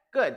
Good.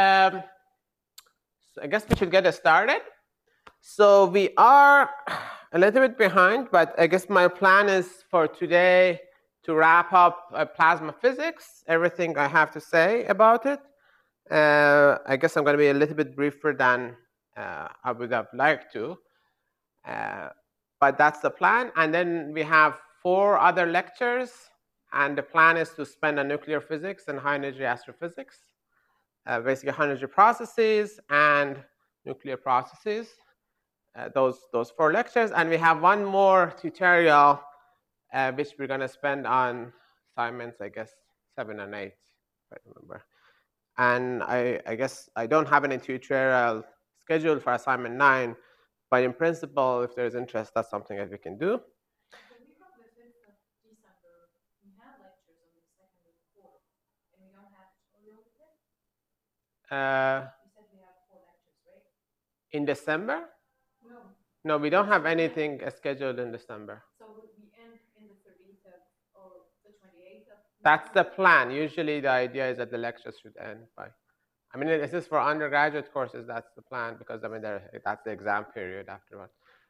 So I guess we should get started. So we are a little bit behind, but I guess my plan is for today to wrap up plasma physics, everything I have to say about it. I guess I'm going to be a little bit briefer than I would have liked to. But that's the plan. And then we have 4 other lectures. And the plan is to spend on nuclear physics and high energy astrophysics, basically high energy processes and nuclear processes. Those 4 lectures. And we have one more tutorial, which we're going to spend on assignments, I guess, 7 and 8, if I remember. And I guess I don't have any tutorial scheduled for assignment 9, but in principle, if there's interest, that's something that we can do. The week of the 5th of December, we have lectures on the 2nd and 4th, and we don't have tutorial today? You said we have 4 lectures, right? In December? No. No, we don't have anything scheduled in December. So we end in the 30th or the 28th of December? That's the plan. Usually the idea is that the lectures should end by, I mean, this is for undergraduate courses, that's the plan, because I mean, that's the exam period afterwards.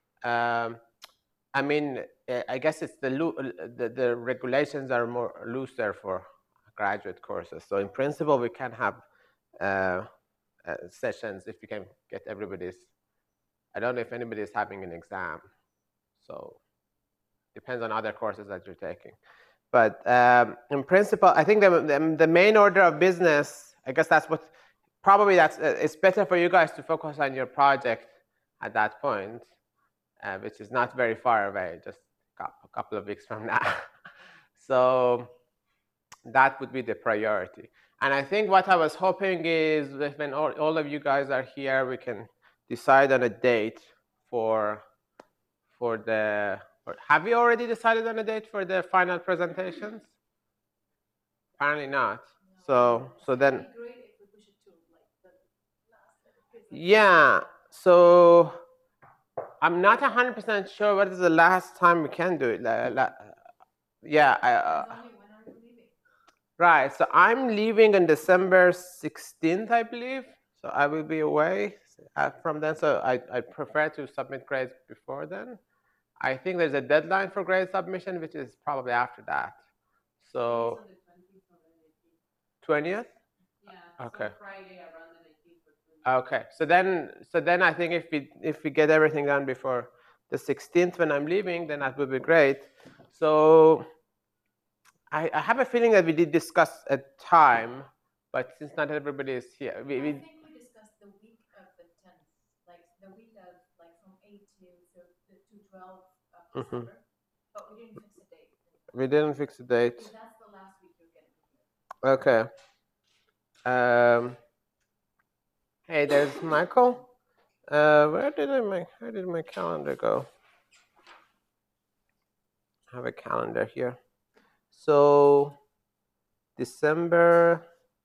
I mean, I guess it's the regulations are more looser for graduate courses. So in principle, we can have sessions if we can get everybody's. I don't know if anybody is having an exam, so depends on other courses that you're taking. But in principle, I think the main order of business, I guess that's what, probably it's better for you guys to focus on your project at that point, which is not very far away, just a couple of weeks from now. So that would be the priority. And I think what I was hoping is that when all of you guys are here, we can decide on a date for the. Have we already decided on a date for the final presentations? Apparently not. No. So then. It'd be great if we push it to like the last. Yeah. So I'm not 100% sure what is the last time we can do it. Yeah. When are you leaving? Right. So I'm leaving on December 16th, I believe. So I will be away from then. So I prefer to submit grades before then. I think there's a deadline for grade submission, which is probably after that. So 20th? Yeah. Okay. So Friday around the 19th. Okay. So then I think if we get everything done before the 16th when I'm leaving, then that would be great. So I have a feeling that we did discuss a time, but since not everybody is here, I think we discussed the week of the 10th, like the week of like from 8 to 12 of December, but we didn't fix a date. We didn't fix a date. Because that's the last week you're getting here. Okay. Hey, there's Michael. Where did my calendar go? I have a calendar here. So December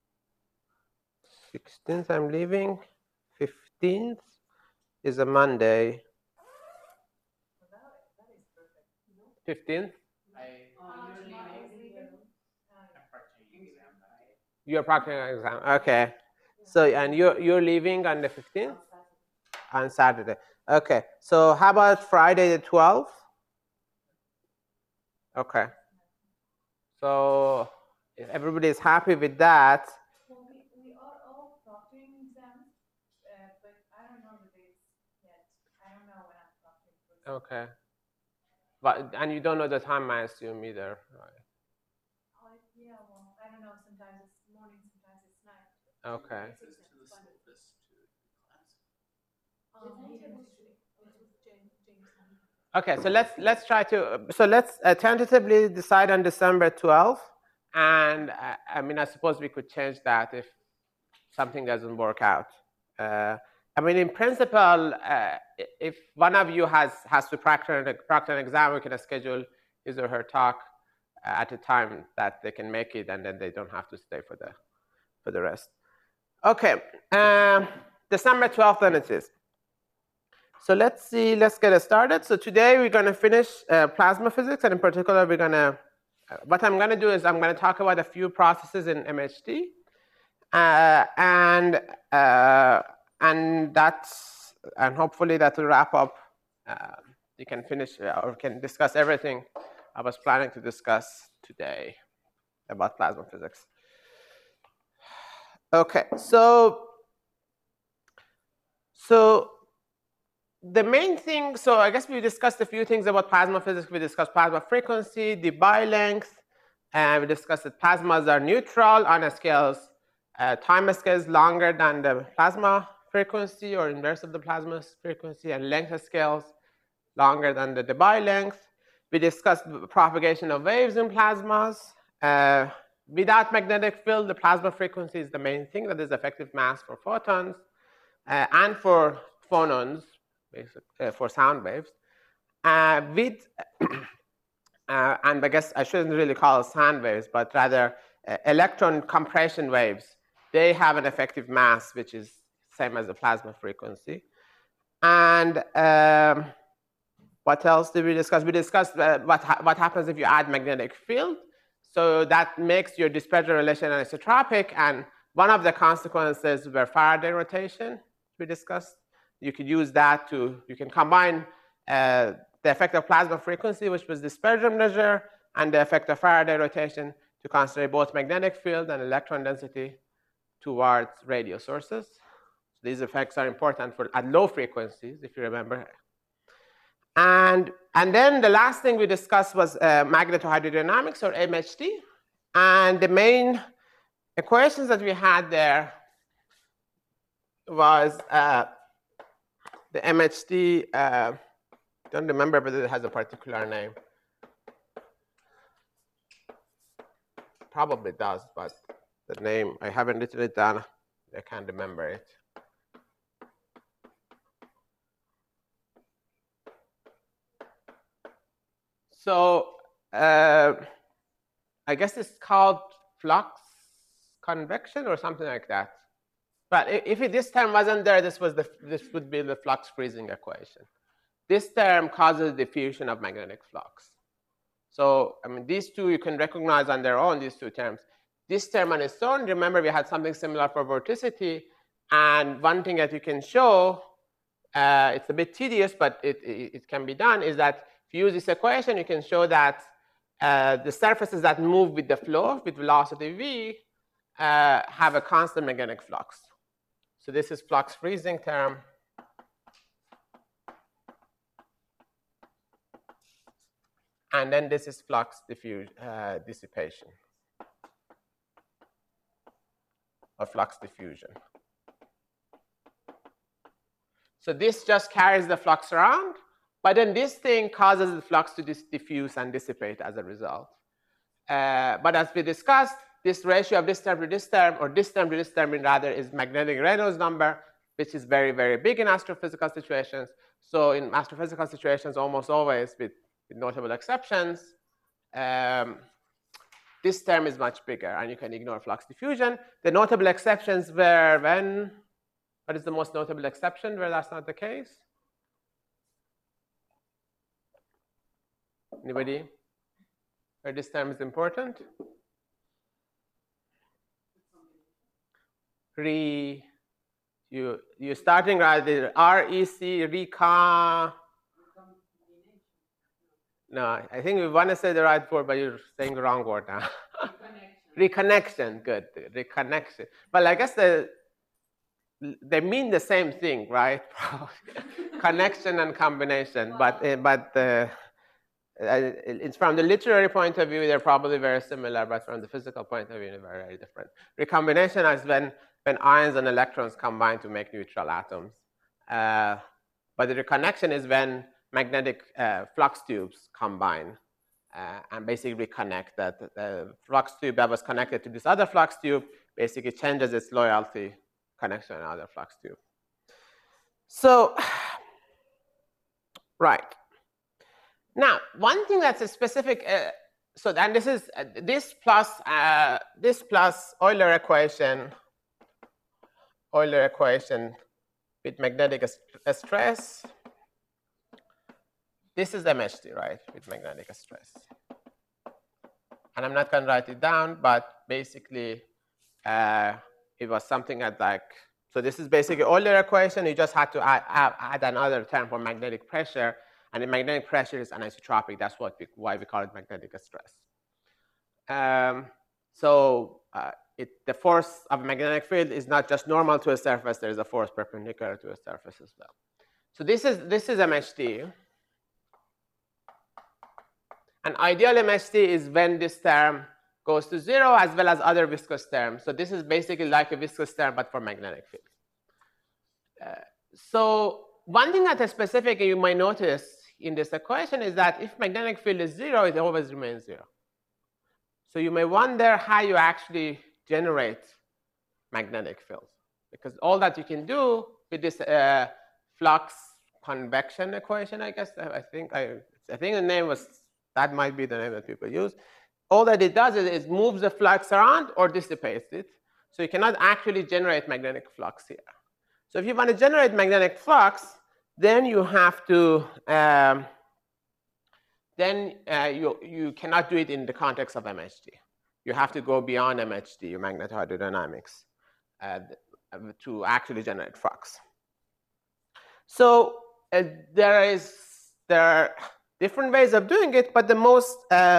16th, I'm leaving. 15th is a Monday. That is perfect. 15th? You're leaving? You're proctoring an exam. Okay. So and you're leaving on the 15th? On Saturday. Okay. So how about Friday the 12th? Okay. So if everybody is happy with that. Well, we are all proctoring exams, but I don't know the dates yet. I don't know when I'm proctoring. Okay. And you don't know the time, I assume, either, right? Yeah, well, I don't know. Sometimes it's morning, sometimes it's night. Okay. Okay, so let's try to tentatively decide on December 12th, and I mean, I suppose we could change that if something doesn't work out. I mean, in principle, if one of you has to proctor an exam, we can schedule his or her talk at a time that they can make it, and then they don't have to stay for the rest. Okay, December 12th, then it is. So let's get started. So today we're going to finish plasma physics, and in particular, what I'm going to do is I'm going to talk about a few processes in MHD, And hopefully that will wrap up. You can finish or can discuss everything I was planning to discuss today about plasma physics. Okay, so the main thing, so I guess we discussed a few things about plasma physics. We discussed plasma frequency, Debye length, and we discussed that plasmas are neutral on a scales, time scales longer than the plasma frequency or inverse of the plasma frequency, and length scales longer than the Debye length. We discussed propagation of waves in plasmas. Without magnetic field, the plasma frequency is the main thing, that is effective mass for photons and for phonons, basically, for sound waves. And I guess I shouldn't really call it sound waves, but rather electron compression waves. They have an effective mass, which is same as the plasma frequency. And what else did we discuss? We discussed what happens if you add magnetic field. So that makes your dispersion relation anisotropic. And one of the consequences were Faraday rotation, we discussed. You could use that you can combine the effect of plasma frequency, which was dispersion measure, and the effect of Faraday rotation to consider both magnetic field and electron density towards radio sources. So these effects are important at low frequencies, if you remember. And then the last thing we discussed was magnetohydrodynamics, or MHD. And the main equations that we had there was the MHD, don't remember, but it has a particular name. Probably does, but the name, I haven't written it down. I can't remember it. So I guess it's called flux convection or something like that. But if this term wasn't there, this would be the flux freezing equation. This term causes diffusion of magnetic flux. So I mean, these two you can recognize on their own, these two terms. This term on its own, remember we had something similar for vorticity. And one thing that you can show, it's a bit tedious, but it can be done, is that if you use this equation, you can show that the surfaces that move with the flow, with velocity v, have a constant magnetic flux. So this is flux freezing term. And then this is flux dissipation, or flux diffusion. So this just carries the flux around, but then this thing causes the flux to diffuse and dissipate as a result. But as we discussed, this ratio of this term to this term, or this term to this term, rather, is magnetic Reynolds number, which is very, very big in astrophysical situations. So in astrophysical situations, almost always, with notable exceptions, this term is much bigger, and you can ignore flux diffusion. The notable exceptions were when, what is the most notable exception where that's not the case? Anybody? Where this term is important? You're starting right there. REC, recon. No, I think we want to say the right word, but you're saying the wrong word now. Reconnection, good, reconnection. But I guess they mean the same thing, right? Connection and combination, but it's from the literary point of view, they're probably very similar, but from the physical point of view, they're very, very different. Recombination is when ions and electrons combine to make neutral atoms. But the reconnection is when magnetic flux tubes combine and basically reconnect. That the flux tube that was connected to this other flux tube basically changes its loyalty connection to another flux tube. So, right. Now, one thing that's a specific, so then this is this plus Euler equation with magnetic stress. This is MHD, right, with magnetic stress. And I'm not going to write it down, but basically, it was something at like, so this is basically Euler equation. You just had to add another term for magnetic pressure, and the magnetic pressure is anisotropic. That's why we call it magnetic stress. The force of a magnetic field is not just normal to a surface. There is a force perpendicular to a surface as well. So this is MHD. An ideal MHD is when this term goes to 0 as well as other viscous terms. So this is basically like a viscous term, but for magnetic field. So one thing that is specific you might notice in this equation is that if magnetic field is 0, it always remains 0. So you may wonder how you actually generate magnetic fields, because all that you can do with this flux convection equation, I guess, I think the name was, that might be the name that people use. All that it does is it moves the flux around or dissipates it. So you cannot actually generate magnetic flux here. So if you want to generate magnetic flux, then you have to, you cannot do it in the context of MHD. You have to go beyond MHD, magnetohydrodynamics, to actually generate flux. So there are different ways of doing it, but the most,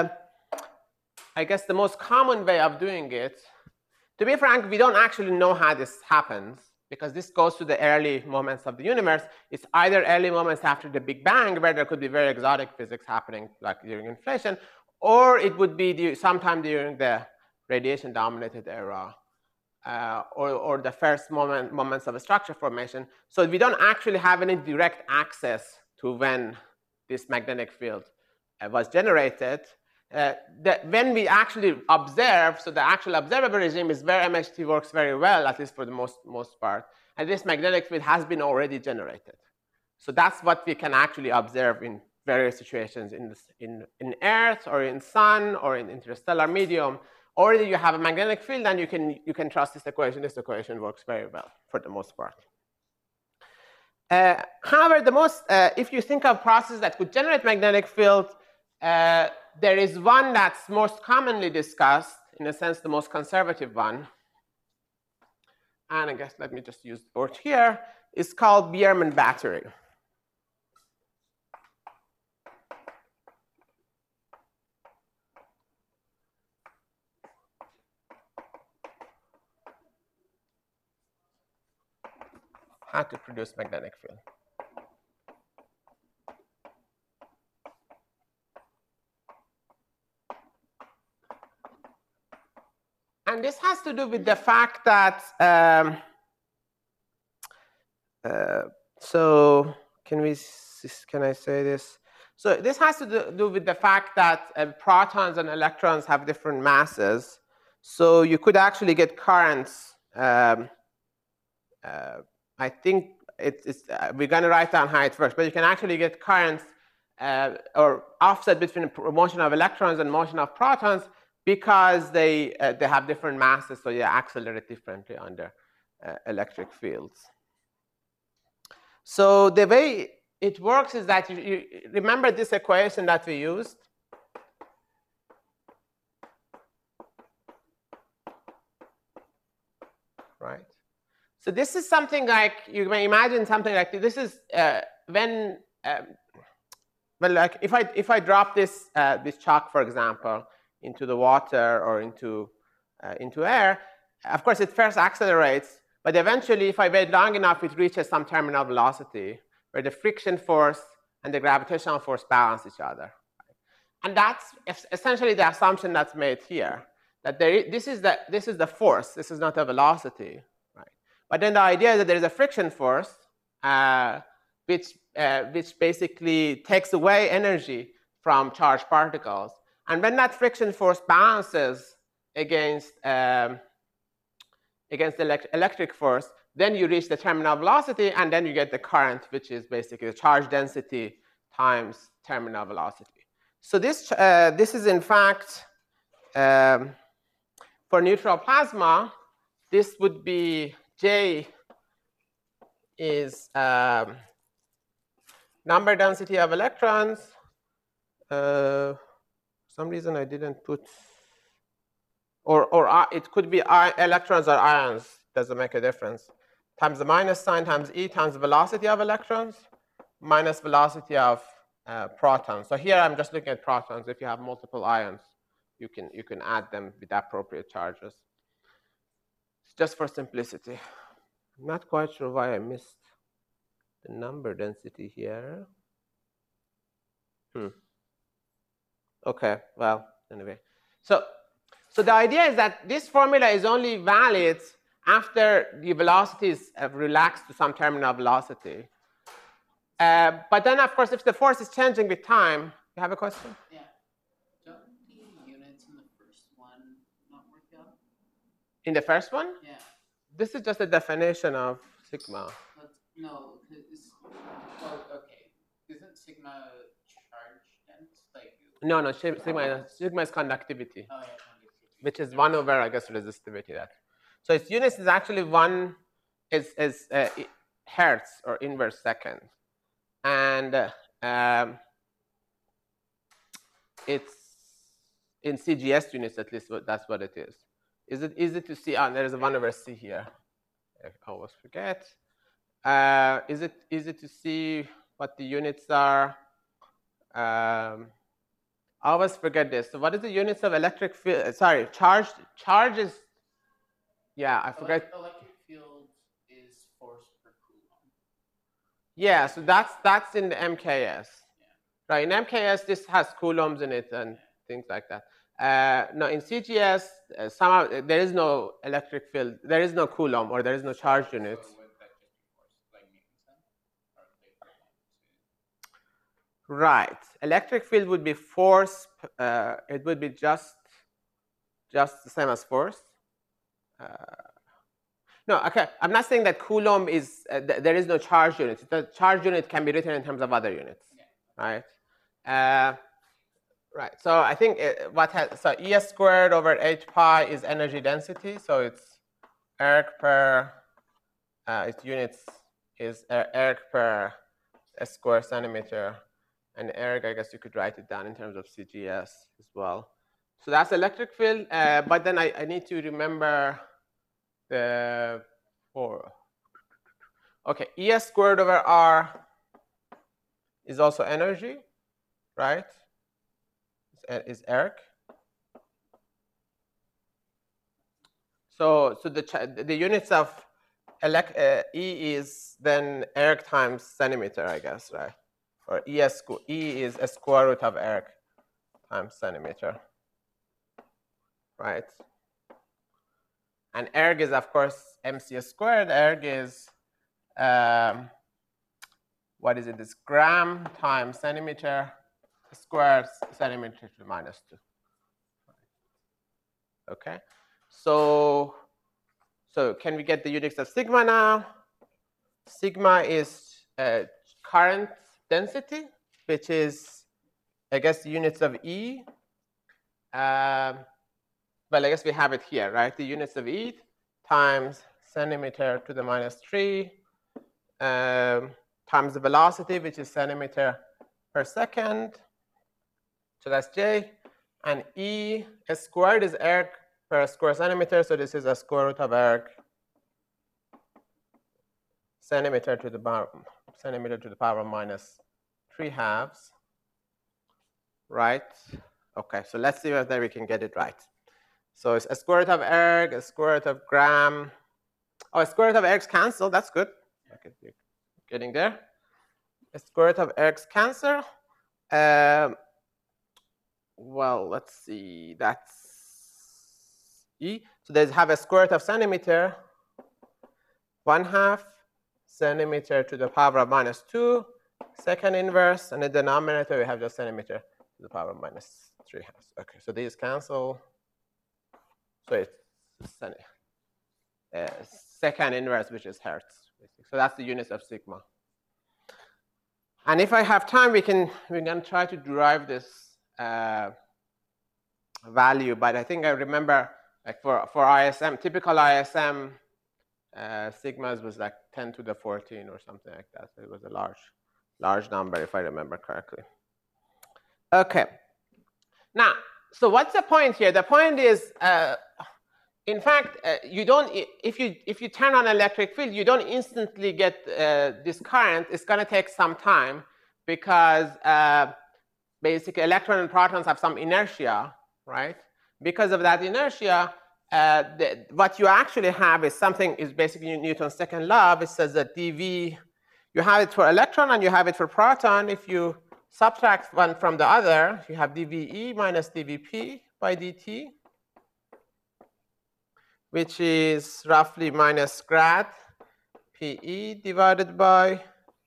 I guess the most common way of doing it, to be frank, we don't actually know how this happens, because this goes to the early moments of the universe. It's either early moments after the Big Bang, where there could be very exotic physics happening, like during inflation, or it would be sometime during the radiation-dominated era, or the first moments of a structure formation. So we don't actually have any direct access to when this magnetic field was generated. When we actually observe, so the actual observable regime is where MHD works very well, at least for the most part. And this magnetic field has been already generated. So that's what we can actually observe in various situations in Earth or in Sun or in interstellar medium. Already you have a magnetic field, and you can trust this equation. This equation works very well for the most part. However, if you think of processes that could generate magnetic field, there is one that's most commonly discussed, in a sense, the most conservative one. And I guess let me just use the board here. It's called Biermann battery. How to produce magnetic field. And this has to do with the fact that, so can I say this? So this has to do with the fact that protons and electrons have different masses. So you could actually get currents. I think we're going to write down how it works, but you can actually get currents or offset between motion of electrons and motion of protons, because they have different masses, so they accelerate differently under electric fields. So the way it works is that you remember this equation that we used. Right? So this is something like, you may imagine something like this is when, well, like if I drop this chalk, for example, into the water or into air, of course, it first accelerates, but eventually, if I wait long enough, it reaches some terminal velocity where the friction force and the gravitational force balance each other. And that's essentially the assumption that's made here, that this is the force. This is not a velocity, right? But then the idea is that there is a friction force, which basically takes away energy from charged particles. And when that friction force balances against the electric force, then you reach the terminal velocity, and then you get the current, which is basically the charge density times terminal velocity. So this is, in fact, for neutral plasma, this would be J is number density of electrons. For some reason I didn't put, or it could be electrons or ions. doesn't make a difference. Times the minus sign times E times the velocity of electrons minus velocity of protons. So here I'm just looking at protons. If you have multiple ions, you can add them with appropriate charges. It's just for simplicity. I'm not quite sure why I missed the number density here. Okay, well, anyway. So the idea is that this formula is only valid after the velocity is relaxed to some terminal velocity. But then, of course, if the force is changing with time, you have a question? Yeah. Don't the units in the first one not work out? In the first one? Yeah. This is just a definition of sigma. No, because, well, okay. Isn't sigma charge dense? Like, no, sigma is conductivity. Oh, yeah, conductivity. Which is 1 over, I guess, resistivity. So its units is actually hertz or inverse second. And it's in CGS units, at least that's what it is. Is it easy to see? There is a 1 over C here. I always forget. Is it easy to see what the units are? I always forget this. So what is the units of electric field? Sorry, charge is, yeah, I forget. Electric field is force per coulomb. Yeah, so that's in the MKS. Yeah. Right, in MKS, this has coulombs in it and things like that. No, in CGS, somehow there is no electric field. There is no coulomb or there is no charge units. So would that just be force, like Newton's then? Or Right. Electric field would be force. It would be just the same as force. No, okay. I'm not saying that coulomb is there is no charge unit. The charge unit can be written in terms of other units, right? Right. So I think so ES squared over 8 pi is energy density. So it's erg per its units is erg per square centimeter. And erg, I guess you could write it down in terms of CGS as well. So that's electric field, but then I need to remember the okay, ES squared over R is also energy, right? Is erg. So the units of E is then erg times centimeter, I guess, right? Or E is a square root of erg times centimeter, right? And erg is, of course, MC squared. Erg is, what is it? It's gram times centimeter squared centimeter to the minus 2. Okay, so can we get the units of sigma now? Sigma is current density, which is, I guess, units of E. Well, I guess we have it here, right? The units of E times centimeter to the minus 3 times the velocity, which is centimeter per second. So that's J. And E squared is erg per square centimeter. So this is a square root of erg centimeter to the power minus 3/2, right? Okay, so let's see whether we can get it right. So it's a square root of erg, a square root of gram. Oh, a square root of ergs cancel. That's good. Okay, getting there. A square root of ergs cancel. Well, let's see. That's E. So they have a square root of centimeter, 1/2 centimeter to the power of minus 2, second inverse, and the denominator we have just centimeter to the power of minus 3/2. Okay, so these cancel. So it's second inverse, which is hertz. So that's the units of sigma. And if I have time, we're gonna try to derive this value. But I think I remember, like for ISM, typical ISM sigmas was like 10 to the 14 or something like that. So it was a large number, if I remember correctly. Okay. Now, so what's the point here? The point is in fact, you don't. If you turn on electric field, you don't instantly get this current. It's going to take some time because basically electrons and protons have some inertia, right? Because of that inertia, what you actually have is something is basically Newton's second law. It says that dV, you have it for electron and you have it for proton. If you subtract one from the other, you have dVe minus dVp by dt, which is roughly minus grad PE divided by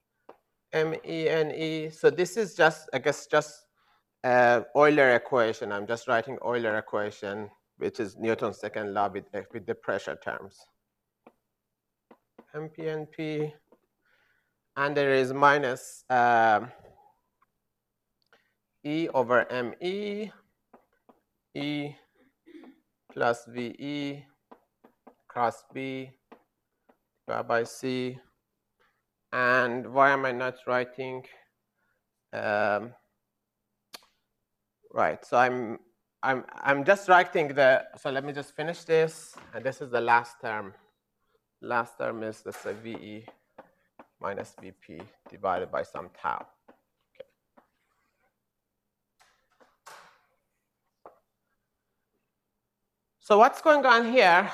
MENE. So this is just, I guess, just Euler equation. I'm just writing Euler equation, which is Newton's second law with the pressure terms. MPNP, and there is minus E over ME, E plus VE cross B divided by C. And why am I not writing? Right, so I'm just writing so let me just finish this, and this is the last term. Last term is, let's say, VE minus VP divided by some tau. Okay. So what's going on here?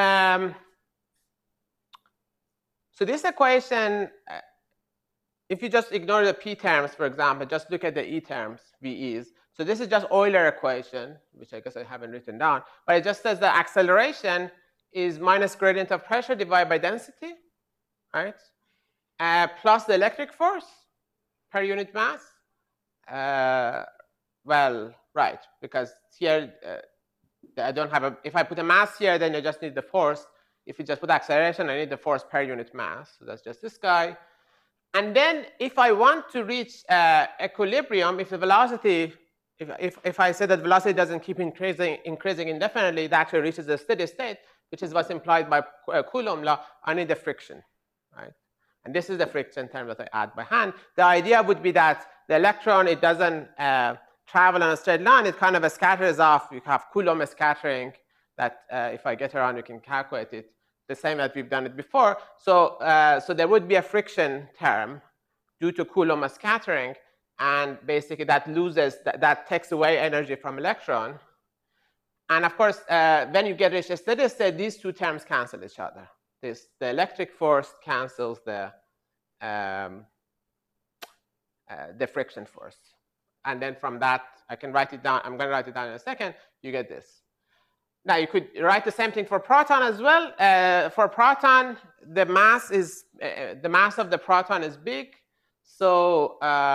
So this equation, if you just ignore the P terms, for example, just look at the E terms, VEs. So this is just Euler equation, which I guess I haven't written down, but it just says the acceleration is minus gradient of pressure divided by density, right? Plus the electric force per unit mass. Well, right, because here I don't have if I put a mass here, then I just need the force. If you just put acceleration, I need the force per unit mass. So that's just this guy. And then if I want to reach equilibrium, if the velocity, if I say that velocity doesn't keep increasing indefinitely, it actually reaches a steady state, which is what's implied by Coulomb law, I need the friction, right? And this is the friction term that I add by hand. The idea would be that the electron, it doesn't travel on a straight line. It kind of scatters off. You have Coulomb scattering that if I get around, you can calculate it the same as we've done it before. So, so there would be a friction term due to Coulomb scattering. And basically, that loses, that takes away energy from electron. And of course, when you get reach a steady state, these two terms cancel each other. The electric force cancels the friction force. And then from that, I can write it down. I'm going to write it down in a second. You get this. Now, you could write the same thing for proton as well. For proton, the mass of the proton is big. So,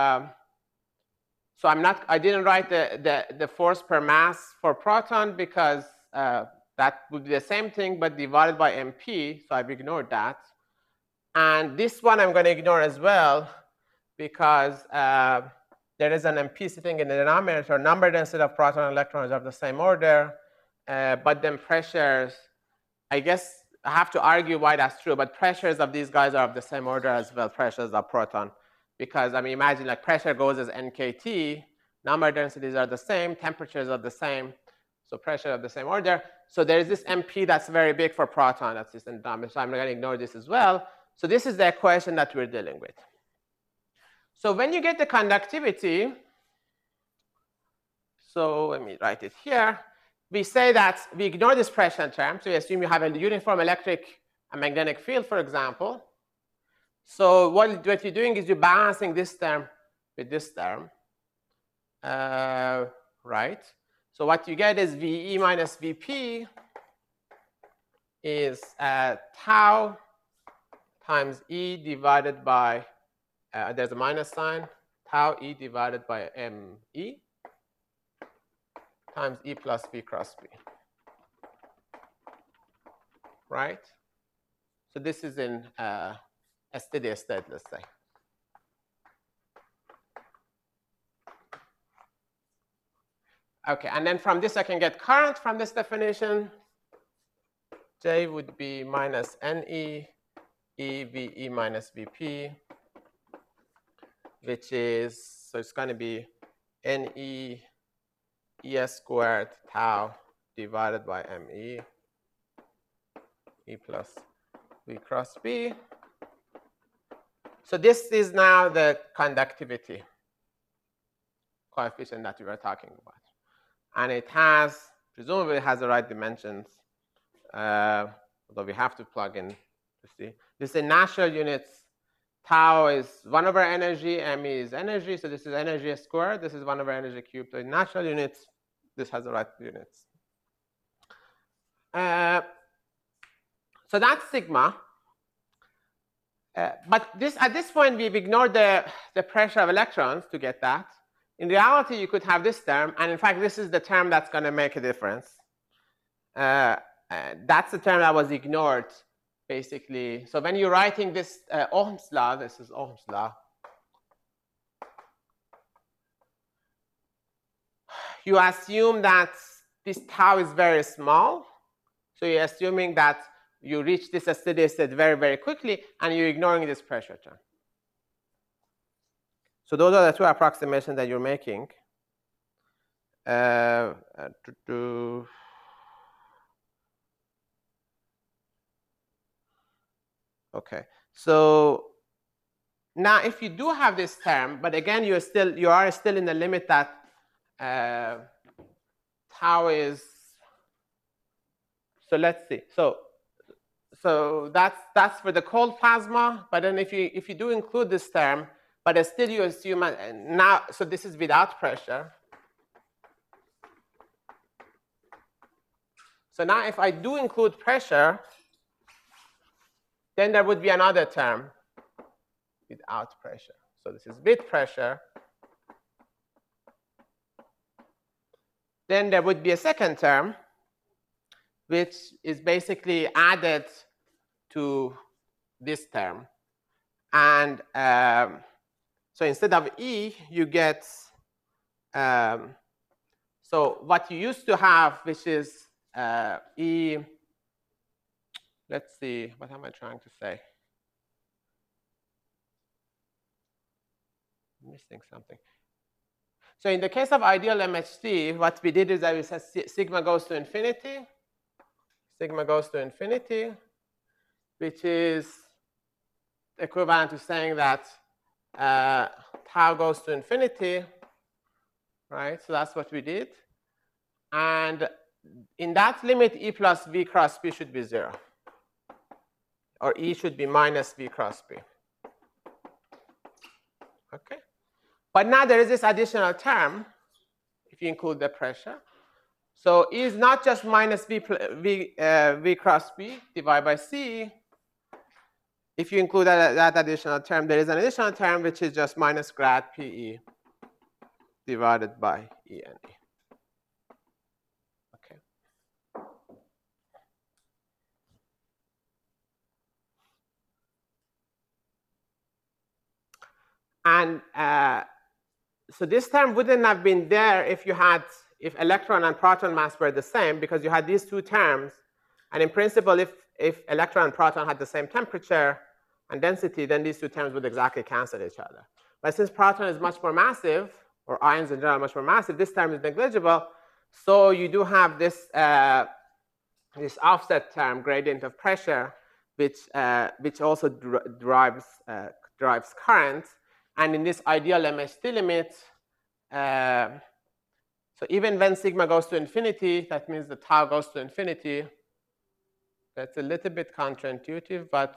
so I didn't write the force per mass for proton because that would be the same thing, but divided by MP. So I've ignored that. And this one I'm going to ignore as well because there is an MP sitting in the denominator. Number density of proton and electrons are of the same order. But then pressures, I guess I have to argue why that's true, but pressures of these guys are of the same order as well, pressures of proton. Because, I mean, imagine like pressure goes as NKT, number densities are the same, temperatures are the same, so pressure of the same order. So there is this MP that's very big for proton, that's this denominator, so I'm going to ignore this as well. So this is the equation that we're dealing with. So when you get the conductivity, so let me write it here. We say that we ignore this pressure term. So we assume you have a uniform electric and magnetic field, for example. So what you're doing is you're balancing this term with this term, right? So what you get is VE minus VP is tau times E divided by, there's a minus sign, tau E divided by ME. Times E plus V cross B, right? So this is in a steady state, let's say. Okay, and then from this I can get current from this definition. J would be minus NE, E VE minus VP, which is, so it's going to be NE ES squared tau divided by ME E plus V cross B. So this is now the conductivity coefficient that we were talking about. And it has, presumably has the right dimensions, although we have to plug in to see. This is natural units. Tau is 1 over energy, m is energy, so this is energy squared. This is 1 over energy cubed. So in natural units, this has the right units. So that's sigma. But at this point, we've ignored the pressure of electrons to get that. In reality, you could have this term, and in fact, this is the term that's going to make a difference. That's the term that was ignored, basically. So when you're writing this Ohm's law, this is Ohm's law, you assume that this tau is very small. So you're assuming that you reach this steady state very, very quickly, and you're ignoring this pressure term. So those are the two approximations that you're making. Okay. So now, if you do have this term, but again, you are still in the limit that tau is. So let's see. So that's for the cold plasma. But then if you do include this term, but still you assume now. So this is without pressure. So now if I do include pressure, then there would be another term without pressure. So this is with pressure. Then there would be a second term, which is basically added to this term. And so instead of E, you get, so what you used to have, which is E, let's see, what am I trying to say? I'm missing something. So in the case of ideal MHD, what we did is that we said sigma goes to infinity. Sigma goes to infinity, which is equivalent to saying that tau goes to infinity, right? So that's what we did. And in that limit, E plus V cross B should be 0. Or E should be minus V cross B. Okay. But now there is this additional term, if you include the pressure. So E is not just minus V cross B divided by C. If you include that additional term, there is an additional term which is just minus grad PE divided by ENE. Okay. And so this term wouldn't have been there if electron and proton mass were the same, because you had these two terms. And in principle, if electron and proton had the same temperature and density, then these two terms would exactly cancel each other. But since proton is much more massive, or ions in general are much more massive, this term is negligible. So you do have this, this offset term, gradient of pressure, which also drives current. And in this ideal MHD limit, so even when sigma goes to infinity, that means the tau goes to infinity. That's a little bit counterintuitive, but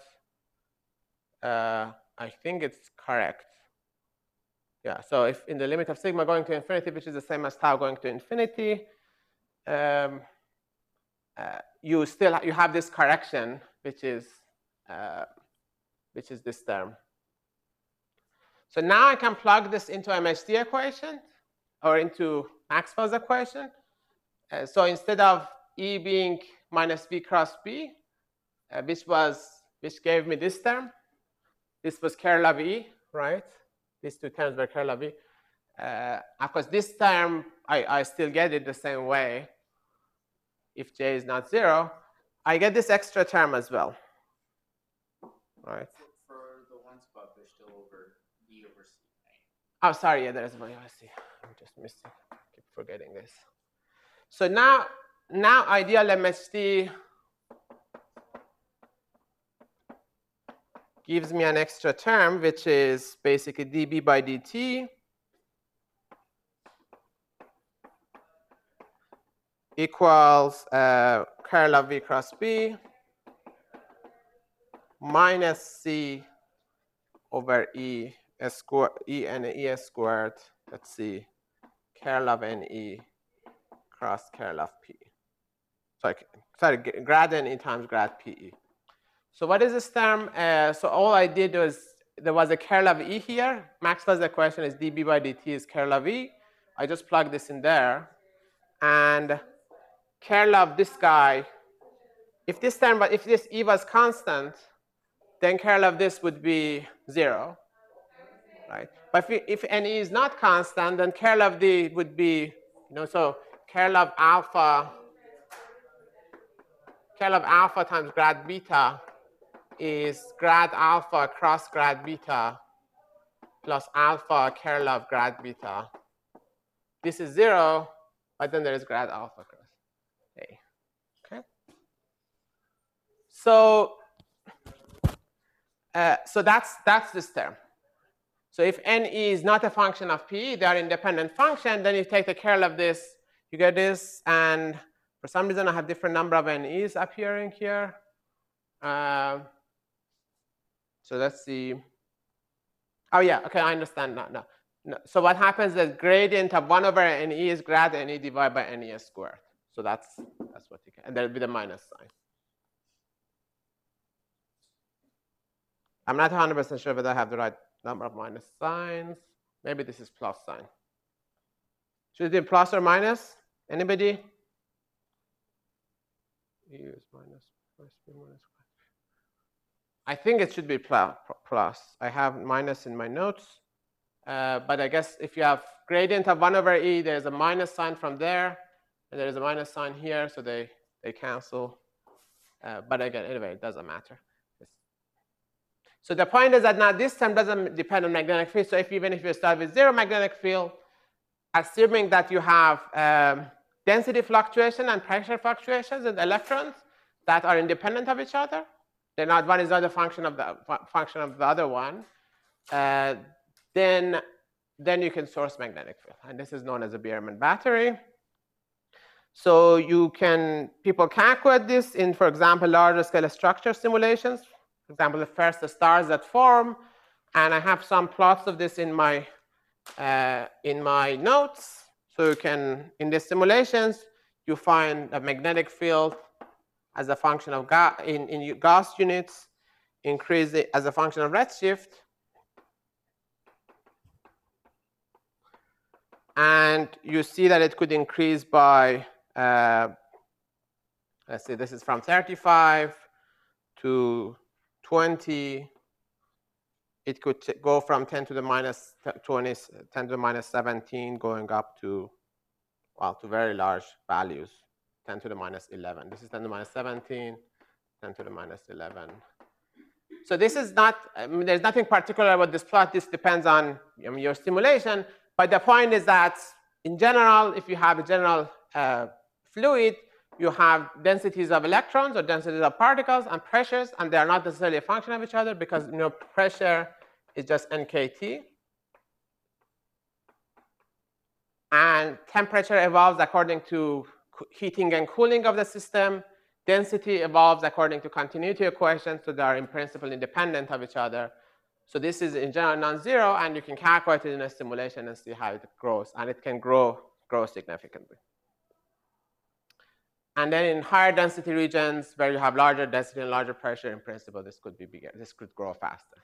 I think it's correct. Yeah, so if in the limit of sigma going to infinity, which is the same as tau going to infinity, you have this correction, which is this term. So now I can plug this into MHD equation or into Maxwell's equation. So instead of E being minus V cross B, which gave me this term, this was curl of E, right? These two terms were curl of E. Of course, this term, I still get it the same way. If J is not 0, I get this extra term as well, right? For the one spot, they're still over E over C, right? Oh, sorry, yeah, there's my C. I'm just missing, I keep forgetting this. So now ideal MHD, gives me an extra term, which is basically dB by dt equals curl of V cross B minus C over E squared, E and E squared, let's see, curl of NE cross curl of P. Sorry, grad NE times grad PE. So what is this term? So all I did was, there was a curl of E here. Maxwell's equation is dB by dt is curl of E. I just plug this in there. And curl of this guy, if this E was constant, then curl of this would be 0, right? But if NE is not constant, then curl of D would be, so curl of alpha times grad beta is grad alpha cross grad beta plus alpha curl of grad beta. This is 0, but then there is grad alpha cross A. Okay. So that's this term. So if NE is not a function of PE, they are independent function, then you take the curl of this, you get this, and for some reason I have different number of NEs appearing here. So let's see. Oh yeah, okay, I understand now. No. So what happens is gradient of 1 over NE is grad NE divided by NE squared. So that's what you get, and there'll be the minus sign. I'm not 100% sure whether I have the right number of minus signs. Maybe this is plus sign. Should it be plus or minus? Anybody? Use minus. I think it should be plus. I have minus in my notes. But I guess if you have gradient of 1 over E, there's a minus sign from there, and there's a minus sign here, so they cancel. But again, anyway, it doesn't matter. So the point is that now this term doesn't depend on magnetic field. So even if you start with 0 magnetic field, assuming that you have density fluctuation and pressure fluctuations in the electrons that are independent of each other, they're not, one is not a function of the other one, then you can source magnetic field. And this is known as a Biermann battery. So people calculate this in, for example, larger scale structure simulations. For example, the stars that form, and I have some plots of this in my notes. So you can, in the simulations, you find a magnetic field as a function of in Gauss units, increase it as a function of redshift. And you see that it could increase by, let's see, this is from 35 to 20. It could go from 10 to the minus 20, 10 to the minus 17, going up to, well, to very large values, 10 to the minus 11. This is 10 to the minus 17, 10 to the minus 11. So this is not, there's nothing particular about this plot. This depends on your simulation. But the point is that, in general, if you have a general fluid, you have densities of electrons or densities of particles and pressures, and they are not necessarily a function of each other because pressure is just nKT. And temperature evolves according to heating and cooling of the system. Density evolves according to continuity equations, so they are in principle independent of each other. So this is in general non-zero, and you can calculate it in a simulation and see how it grows, and it can grow significantly. And then in higher density regions where you have larger density and larger pressure, in principle, this could be bigger. This could grow faster.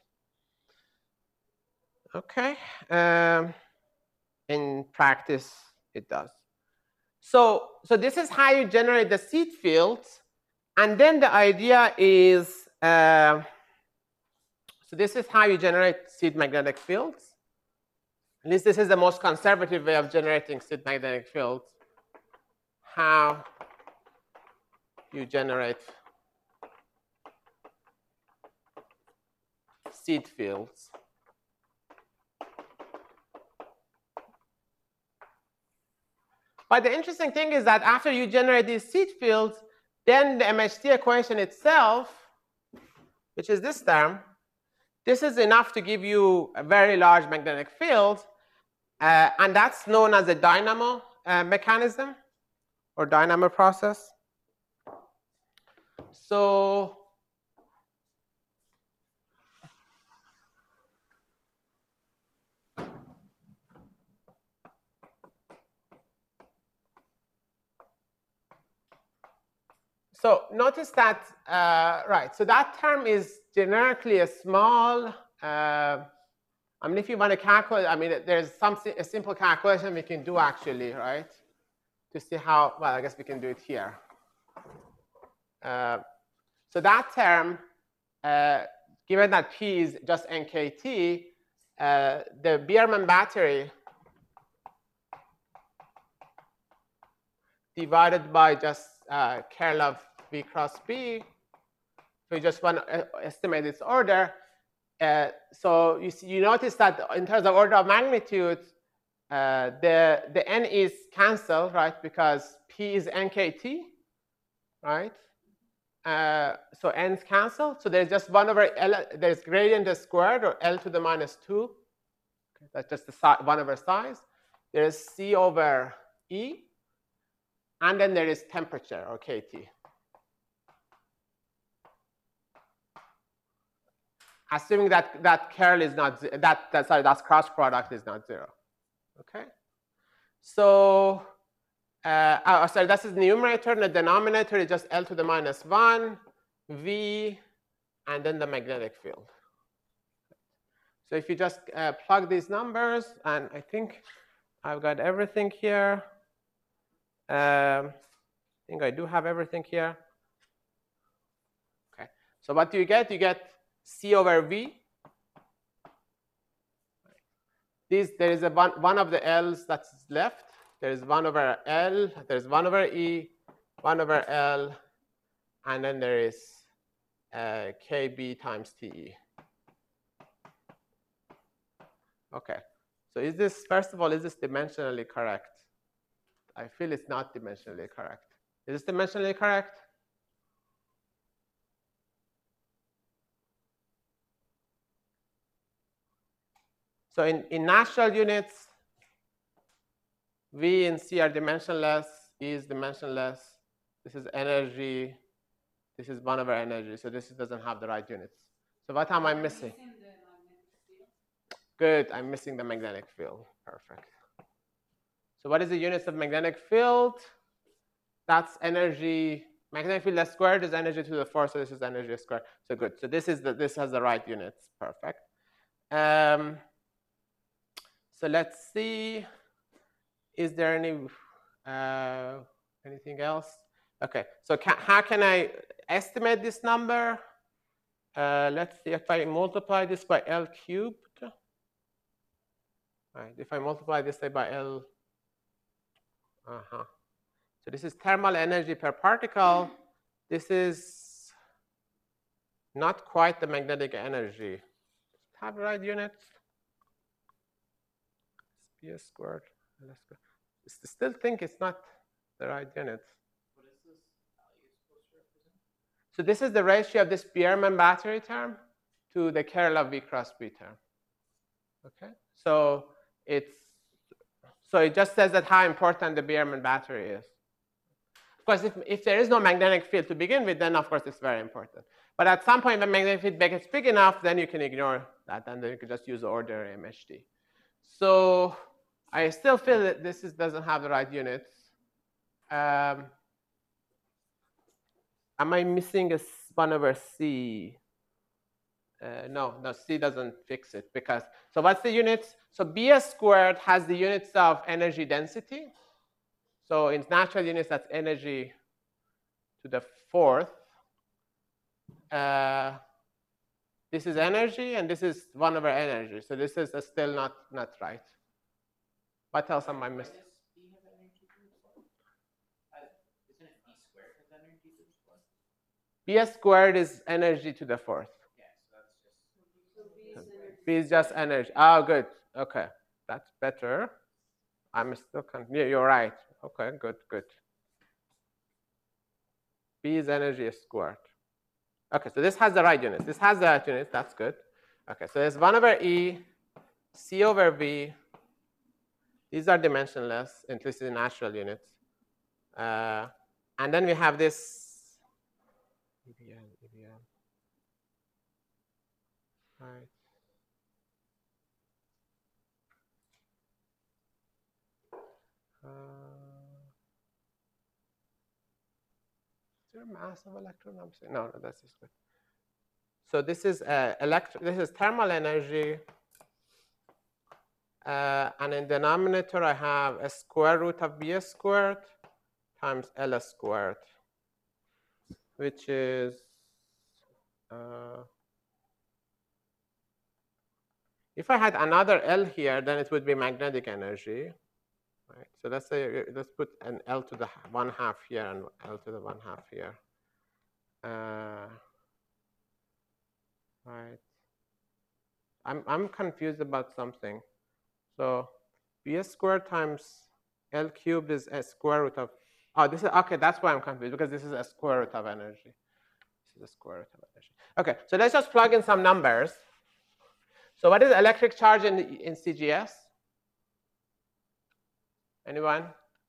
Okay. In practice, it does. So this is how you generate the seed fields. And then the idea is, so this is how you generate seed magnetic fields. At least this is the most conservative way of generating seed magnetic fields. How you generate seed fields. But the interesting thing is that after you generate these seed fields, then the MHD equation itself, which is this term, This is enough to give you a very large magnetic field, and that's known as a dynamo mechanism or dynamo process. So notice that, right, so that term is generically a small, I mean, if you want to calculate, I mean, there's a simple calculation we can do actually, right? To see how, well, I guess we can do it here. So that term, given that P is just NKT, the Biermann battery divided by just curl of V cross B, if we just want to estimate its order, so you notice that in terms of order of magnitude, the n is cancelled, right? Because P is NKT, right? So n's cancelled. So there's just 1 over L, there's gradient squared, or L to the minus 2. Okay, that's just the 1 over size. There's C over E. And then there is temperature, or KT. Assuming that curl is not, that cross product is not 0. Okay. So, sorry, that's the numerator, and the denominator is just L to the minus 1, V, and then the magnetic field. So if you just plug these numbers, and I think I've got everything here. I think I do have everything here. Okay. So what do you get? You get C over V. There is one of the L's that's left. There is 1 over L. There's 1 over E, 1 over L, and then there is KB times TE. Okay. So is this, first of all, is this dimensionally correct? I feel it's not dimensionally correct. Is this dimensionally correct? So in natural units, V and C are dimensionless, E is dimensionless. This is energy. This is 1 over energy. So this doesn't have the right units. So what am I missing? Good, I'm missing the magnetic field. Perfect. So what is the units of magnetic field? That's energy. Magnetic field squared is energy to the 4, so this is energy squared. So good. So this has the right units. Perfect. So let's see. Is there anything else? Okay. So how can I estimate this number? Let's see if I multiply this by L cubed. Right. If I multiply this by L. So this is thermal energy per particle. This is not quite the magnetic energy. Have the right units. P squared. I still think it's not the right units. What is this value supposed to represent? So this is the ratio of this Biermann battery term to the curl of V cross B term. Okay. So it just says that how important the Biermann battery is. Of course, if there is no magnetic field to begin with, then of course it's very important. But at some point, when magnetic field gets big enough, then you can ignore that, and then you can just use the order MHD. So I still feel that this doesn't have the right units. Am I missing a 1 over C? No, C doesn't fix it because, so what's the units? So B squared has the units of energy density. So in natural units, that's energy to the 4th. This is energy, and this is 1 over energy. So this is still not right. What else am I missing? Isn't it B squared has energy to the 4th? B squared is energy to the 4th. Yeah, so that's just. B is just energy. Oh, good. Okay, that's better. I'm still confused. Yeah, you're right. Okay, good. B is energy squared. Okay, so this has the right units. This has the right units. That's good. Okay, so there's 1 over E, C over V. These are dimensionless, at least in natural units. And then we have this EBL. Right. Is there a mass of electron? No, that's just good. So this is this is thermal energy. And in denominator, I have a square root of V squared times L squared, which is if I had another L here, then it would be magnetic energy. Right. So let's say let's put an L to the 1/2 here and L to the 1/2 here. Right. I'm confused about something. So V squared times L cubed is a square root of. Oh, this is okay. That's why I'm confused, because this is a square root of energy. This is a square root of energy. Okay. So let's just plug in some numbers. So what is electric charge in CGS? Anyone?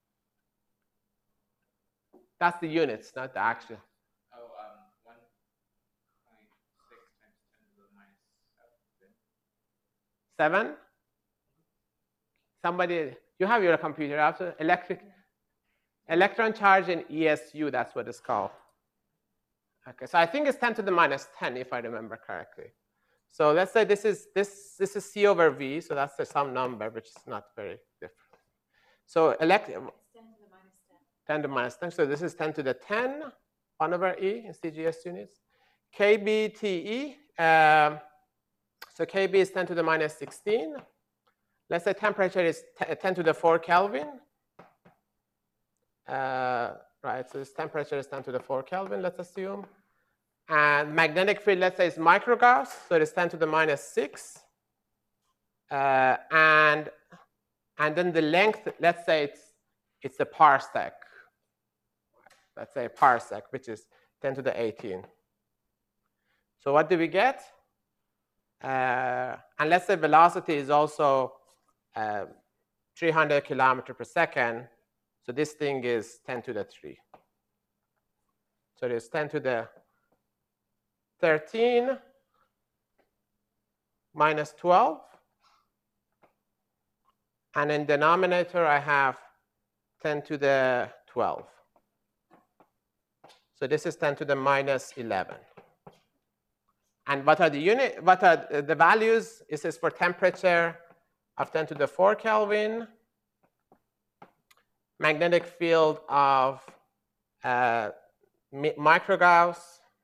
That's the units, not the actual. Oh, 1.6 times 10 to the minus 7? Somebody, you have your computer after electron charge in ESU, that's what it's called. Okay, so I think it's 10 to the minus 10 if I remember correctly. So let's say this is C over V, so that's some number which is not very different. So 10 to the minus 10. 10 to the minus 10. So this is 10 to the 10, 1 over E in CGS units. KBTE, so KB is 10 to the minus 16. Let's say temperature is 10 to the 4 Kelvin. Right, so this temperature is 10 to the 4 Kelvin, let's assume. And magnetic field, let's say, is microgauss, so it is 10 to the minus 6. And then the length, let's say it's a parsec. Let's say a parsec, which is 10 to the 18. So what do we get? And let's say velocity is also 300 kilometers per second. So this thing is 10 to the 3. So it is 10 to the 13 minus 12. And in denominator, I have 10 to the 12. So this is 10 to the minus 11. And what are the values? This is for temperature of 10 to the 4 Kelvin, magnetic field of microgauss,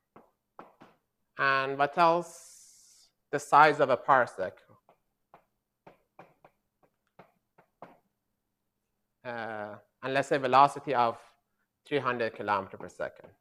and what else? The size of a parsec. And let's say velocity of 300 kilometers per second.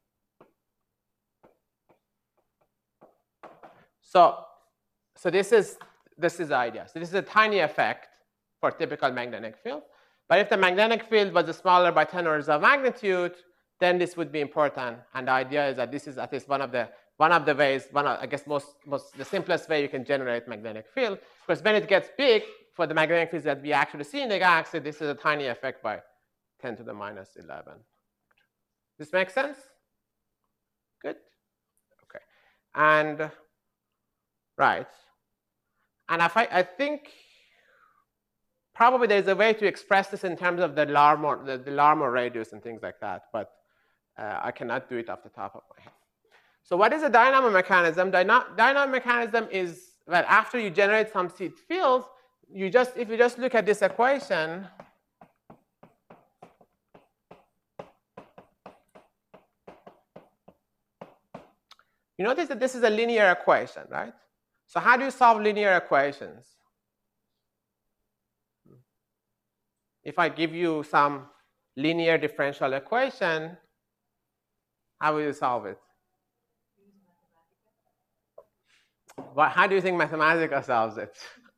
So this is the idea. So this is a tiny effect for typical magnetic field. But if the magnetic field was smaller by 10 orders of magnitude, then this would be important. And the idea is that this is at least one of the ways, I guess the simplest way you can generate magnetic field. Because when it gets big, for the magnetic fields that we actually see in the galaxy, this is a tiny effect by 10 to the minus 11. This makes sense? Good? Okay. And right. And I think probably there's a way to express this in terms of the Larmor radius and things like that, but I cannot do it off the top of my head. So what is a dynamo mechanism? Dynamo mechanism is, well, after you generate some seed fields, if you just look at this equation, you notice that this is a linear equation, right? So how do you solve linear equations? If I give you some linear differential equation, how will you solve it? How do you think Mathematica solves it?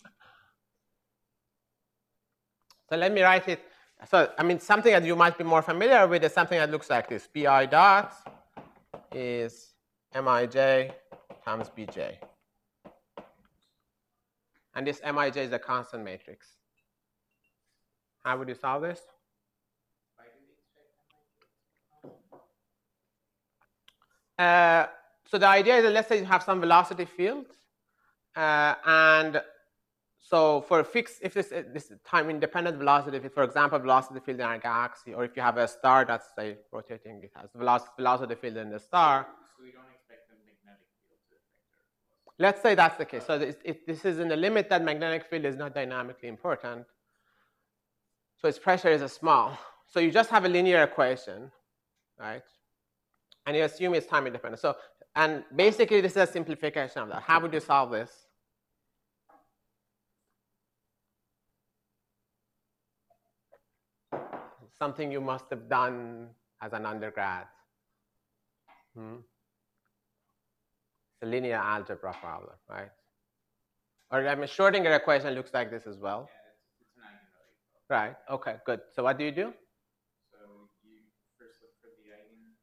So let me write it. So I mean, something that you might be more familiar with is something that looks like this. Bi dot is Mij times Bj. And this Mij is a constant matrix. How would you solve this? So the idea is that let's say you have some velocity field, and so for a fixed, if this time-independent velocity field, for example, velocity field in our galaxy, or if you have a star that's say rotating, it has velocity field in the star. So we don't expect the magnetic field to affect. Let's say that's the case. So this is in the limit that magnetic field is not dynamically important. So its pressure is small. So you just have a linear equation, right? And you assume it's time independent. So, and basically this is a simplification of that. How would you solve this? Something you must have done as an undergrad. It's a linear algebra problem, right? Or I mean, Schrodinger equation looks like this as well. Yeah, it's an eigenvalue problem. Right. Okay, good. So what do you do? So you first look for the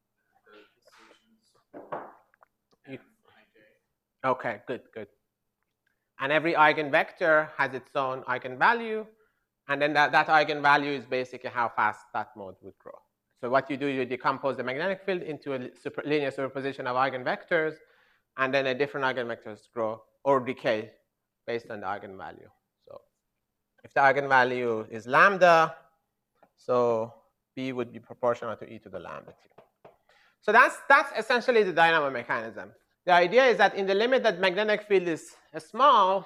solutions for Mij. Okay, good. And every eigenvector has its own eigenvalue, and then that eigenvalue is basically how fast that mode would grow. So what you do, you decompose the magnetic field into a linear superposition of eigenvectors, and then a different eigenvectors grow or decay based on the eigenvalue. So if the eigenvalue is lambda, so B would be proportional to e to the lambda t. So that's essentially the dynamo mechanism. The idea is that in the limit that magnetic field is small,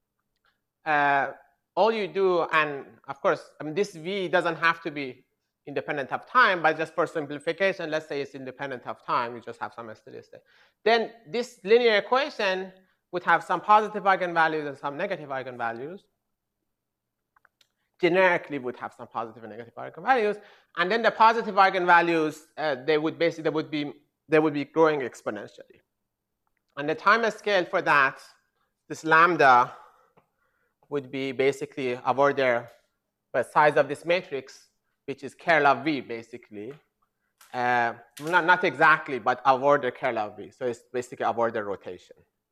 all you do, and of course, I mean, this V doesn't have to be independent of time, but just for simplification, let's say it's independent of time, you just have some steady state. Then this linear equation would have some positive eigenvalues and some negative eigenvalues. Generically would have some positive and negative eigenvalues, and then the positive eigenvalues they would be growing exponentially. And the time scale for that, this lambda would be basically of order the size of this matrix, which is curl of V basically. Not exactly, but of order curl of V. So it's basically of order rotation.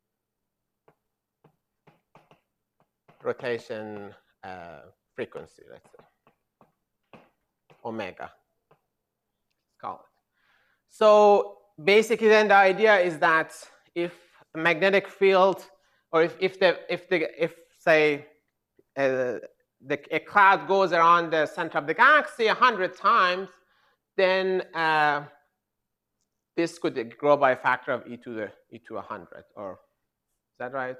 Rotation frequency, let's say. Omega, let's call it. So basically then the idea is that if a magnetic field, or if say a cloud goes around the center of the galaxy 100 times, then this could grow by a factor of e to 100, or is that right?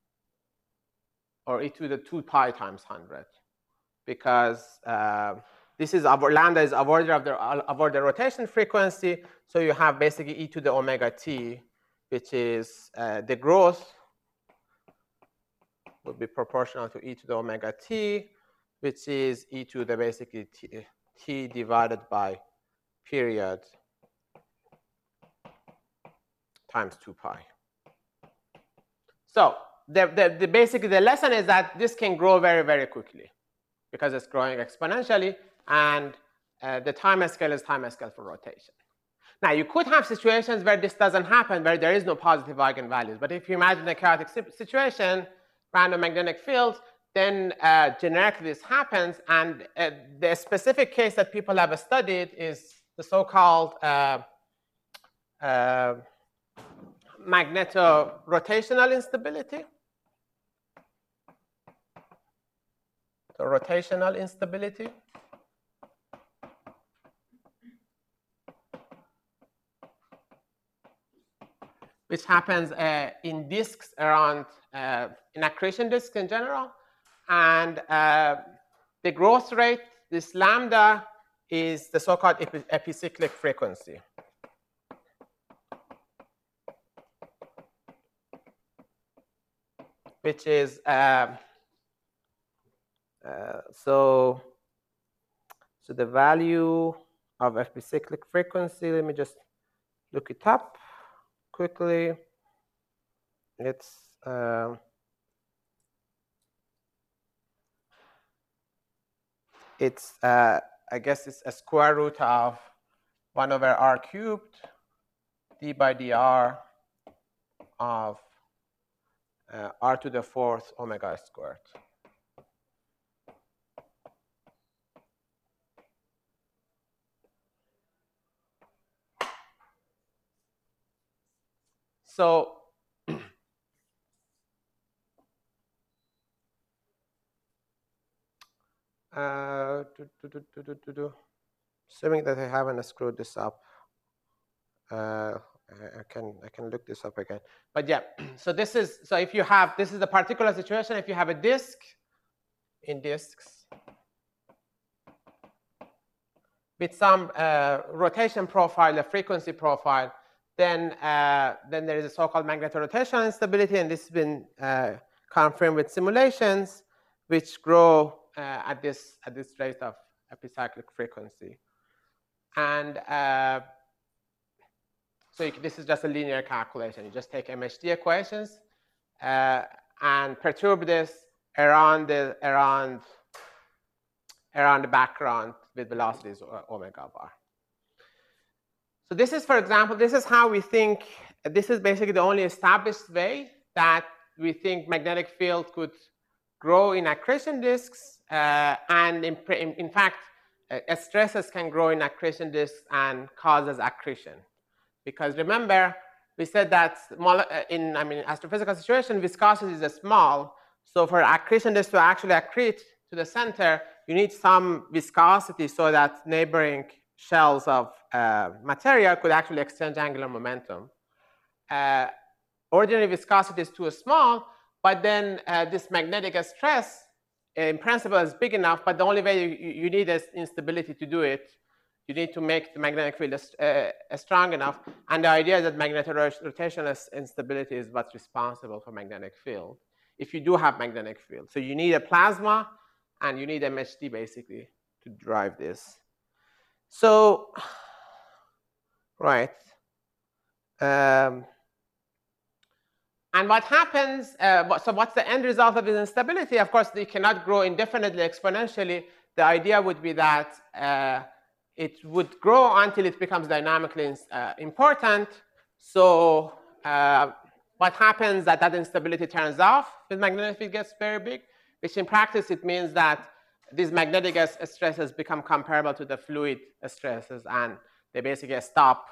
Or e to the 2 pi times 100, because this is lambda is of order of the rotation frequency. So you have basically e to the omega t, which is the growth would be proportional to e to the omega t, which is e to the basically t divided by period times 2 pi. So basically the lesson is that this can grow very, very quickly because it's growing exponentially, and the time scale is time scale for rotation. Now, you could have situations where this doesn't happen, where there is no positive eigenvalues. But if you imagine a chaotic situation, random magnetic fields, then generically this happens. And the specific case that people have studied is the so-called magneto-rotational instability. So rotational instability. Which happens in disks around, in accretion disks in general. And the growth rate, this lambda, is the so-called epicyclic frequency. Which is, so the value of epicyclic frequency, let me just look it up quickly. It's I guess it's a square root of 1 over r cubed d by dr of r to the 4th omega squared. So assuming that I haven't screwed this up, I can look this up again. But yeah, so this is, so if you have, this is the particular situation, if you have a disk in disks with some rotation profile, a frequency profile, then there is a so-called magnetorotational instability, and this has been confirmed with simulations which grow at this rate of epicyclic frequency. And so this is just a linear calculation. You just take MHD equations and perturb this around the background with velocities omega bar. So this is, for example, this is how we think. This is basically the only established way that we think magnetic field could grow in accretion disks, and in fact, stresses can grow in accretion disks and causes accretion. Because remember, we said that in astrophysical situation, viscosity is small. So for accretion disk to actually accrete to the center, you need some viscosity so that neighboring shells of material could actually exchange angular momentum. Ordinary viscosity is too small, but then this magnetic stress, in principle, is big enough, but the only way you need is instability to do it. You need to make the magnetic field strong enough. And the idea is that magnetorotational instability is what's responsible for magnetic field, if you do have magnetic field. So you need a plasma, and you need MHD, basically, to drive this. So, right. And what happens, so what's the end result of this instability? Of course, they cannot grow indefinitely exponentially. The idea would be that it would grow until it becomes dynamically important. So what happens that instability turns off when magnetic field gets very big, which in practice it means that these magnetic stresses become comparable to the fluid stresses, and they basically stop.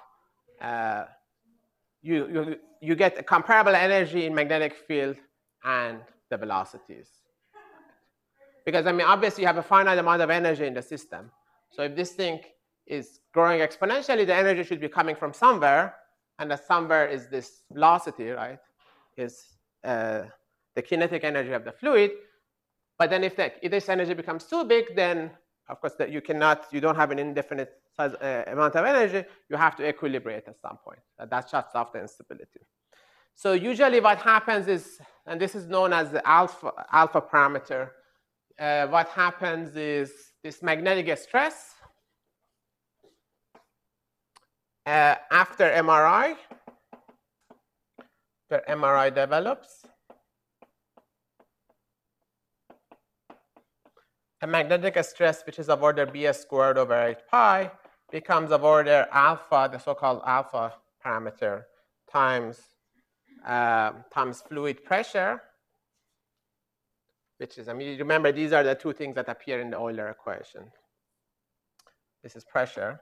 You get a comparable energy in magnetic field and the velocities. Because obviously you have a finite amount of energy in the system. So if this thing is growing exponentially, the energy should be coming from somewhere, and the somewhere is this velocity, right? Is the kinetic energy of the fluid. But then if this energy becomes too big, then of course you don't have an indefinite size, amount of energy. You have to equilibrate at some point. That shuts off the instability. So usually what happens is, and this is known as the alpha parameter. What happens is this magnetic stress after MRI, the MRI develops. A magnetic stress, which is of order B squared over 8 pi, becomes of order alpha, the so-called alpha parameter, times fluid pressure, which is, remember, these are the two things that appear in the Euler equation. This is pressure.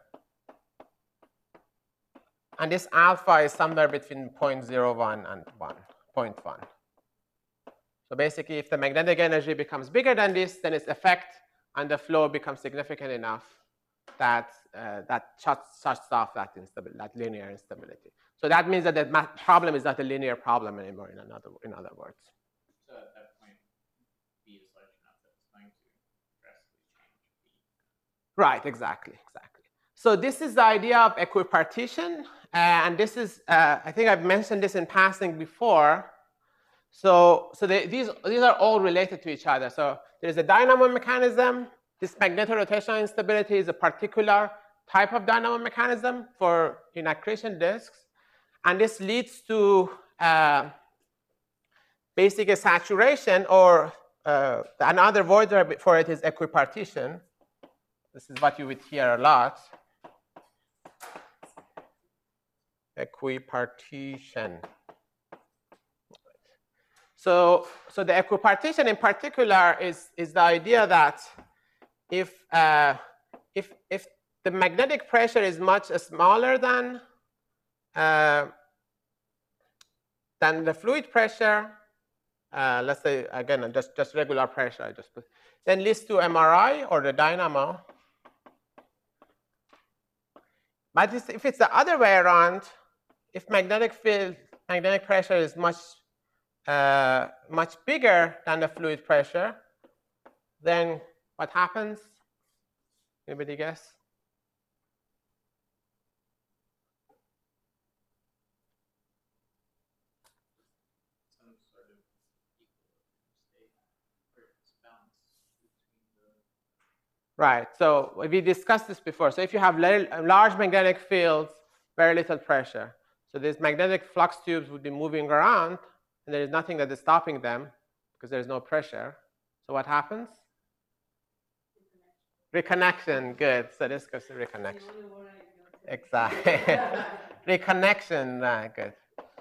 And this alpha is somewhere between 0.01 and 0.1. So basically, if the magnetic energy becomes bigger than this, then its effect on the flow becomes significant enough that that shuts off that linear instability. So that means that the problem is not a linear problem anymore. In other words. So at that point, B is large enough that it's going to drastically change B. Right. Exactly. So this is the idea of equipartition, and this is I think I've mentioned this in passing before. So these are all related to each other. So there's a dynamo mechanism. This magnetorotational instability is a particular type of dynamo mechanism in accretion disks. And this leads to basically saturation, or another word for it is equipartition. This is what you would hear a lot. Equipartition. So the equipartition in particular is the idea that if the magnetic pressure is much smaller than the fluid pressure, let's say again just regular pressure, I just put, then leads to MRI or the dynamo. But if it's the other way around, if magnetic pressure is much bigger than the fluid pressure, then what happens? Anybody guess? Some sort of equilibrium state where it's balanced between the. Right. So we discussed this before. So if you have large magnetic fields, very little pressure. So these magnetic flux tubes would be moving around, and there is nothing that is stopping them because there is no pressure. So what happens? Reconnection. Good. So this goes to reconnection. Exactly. Reconnection. Good.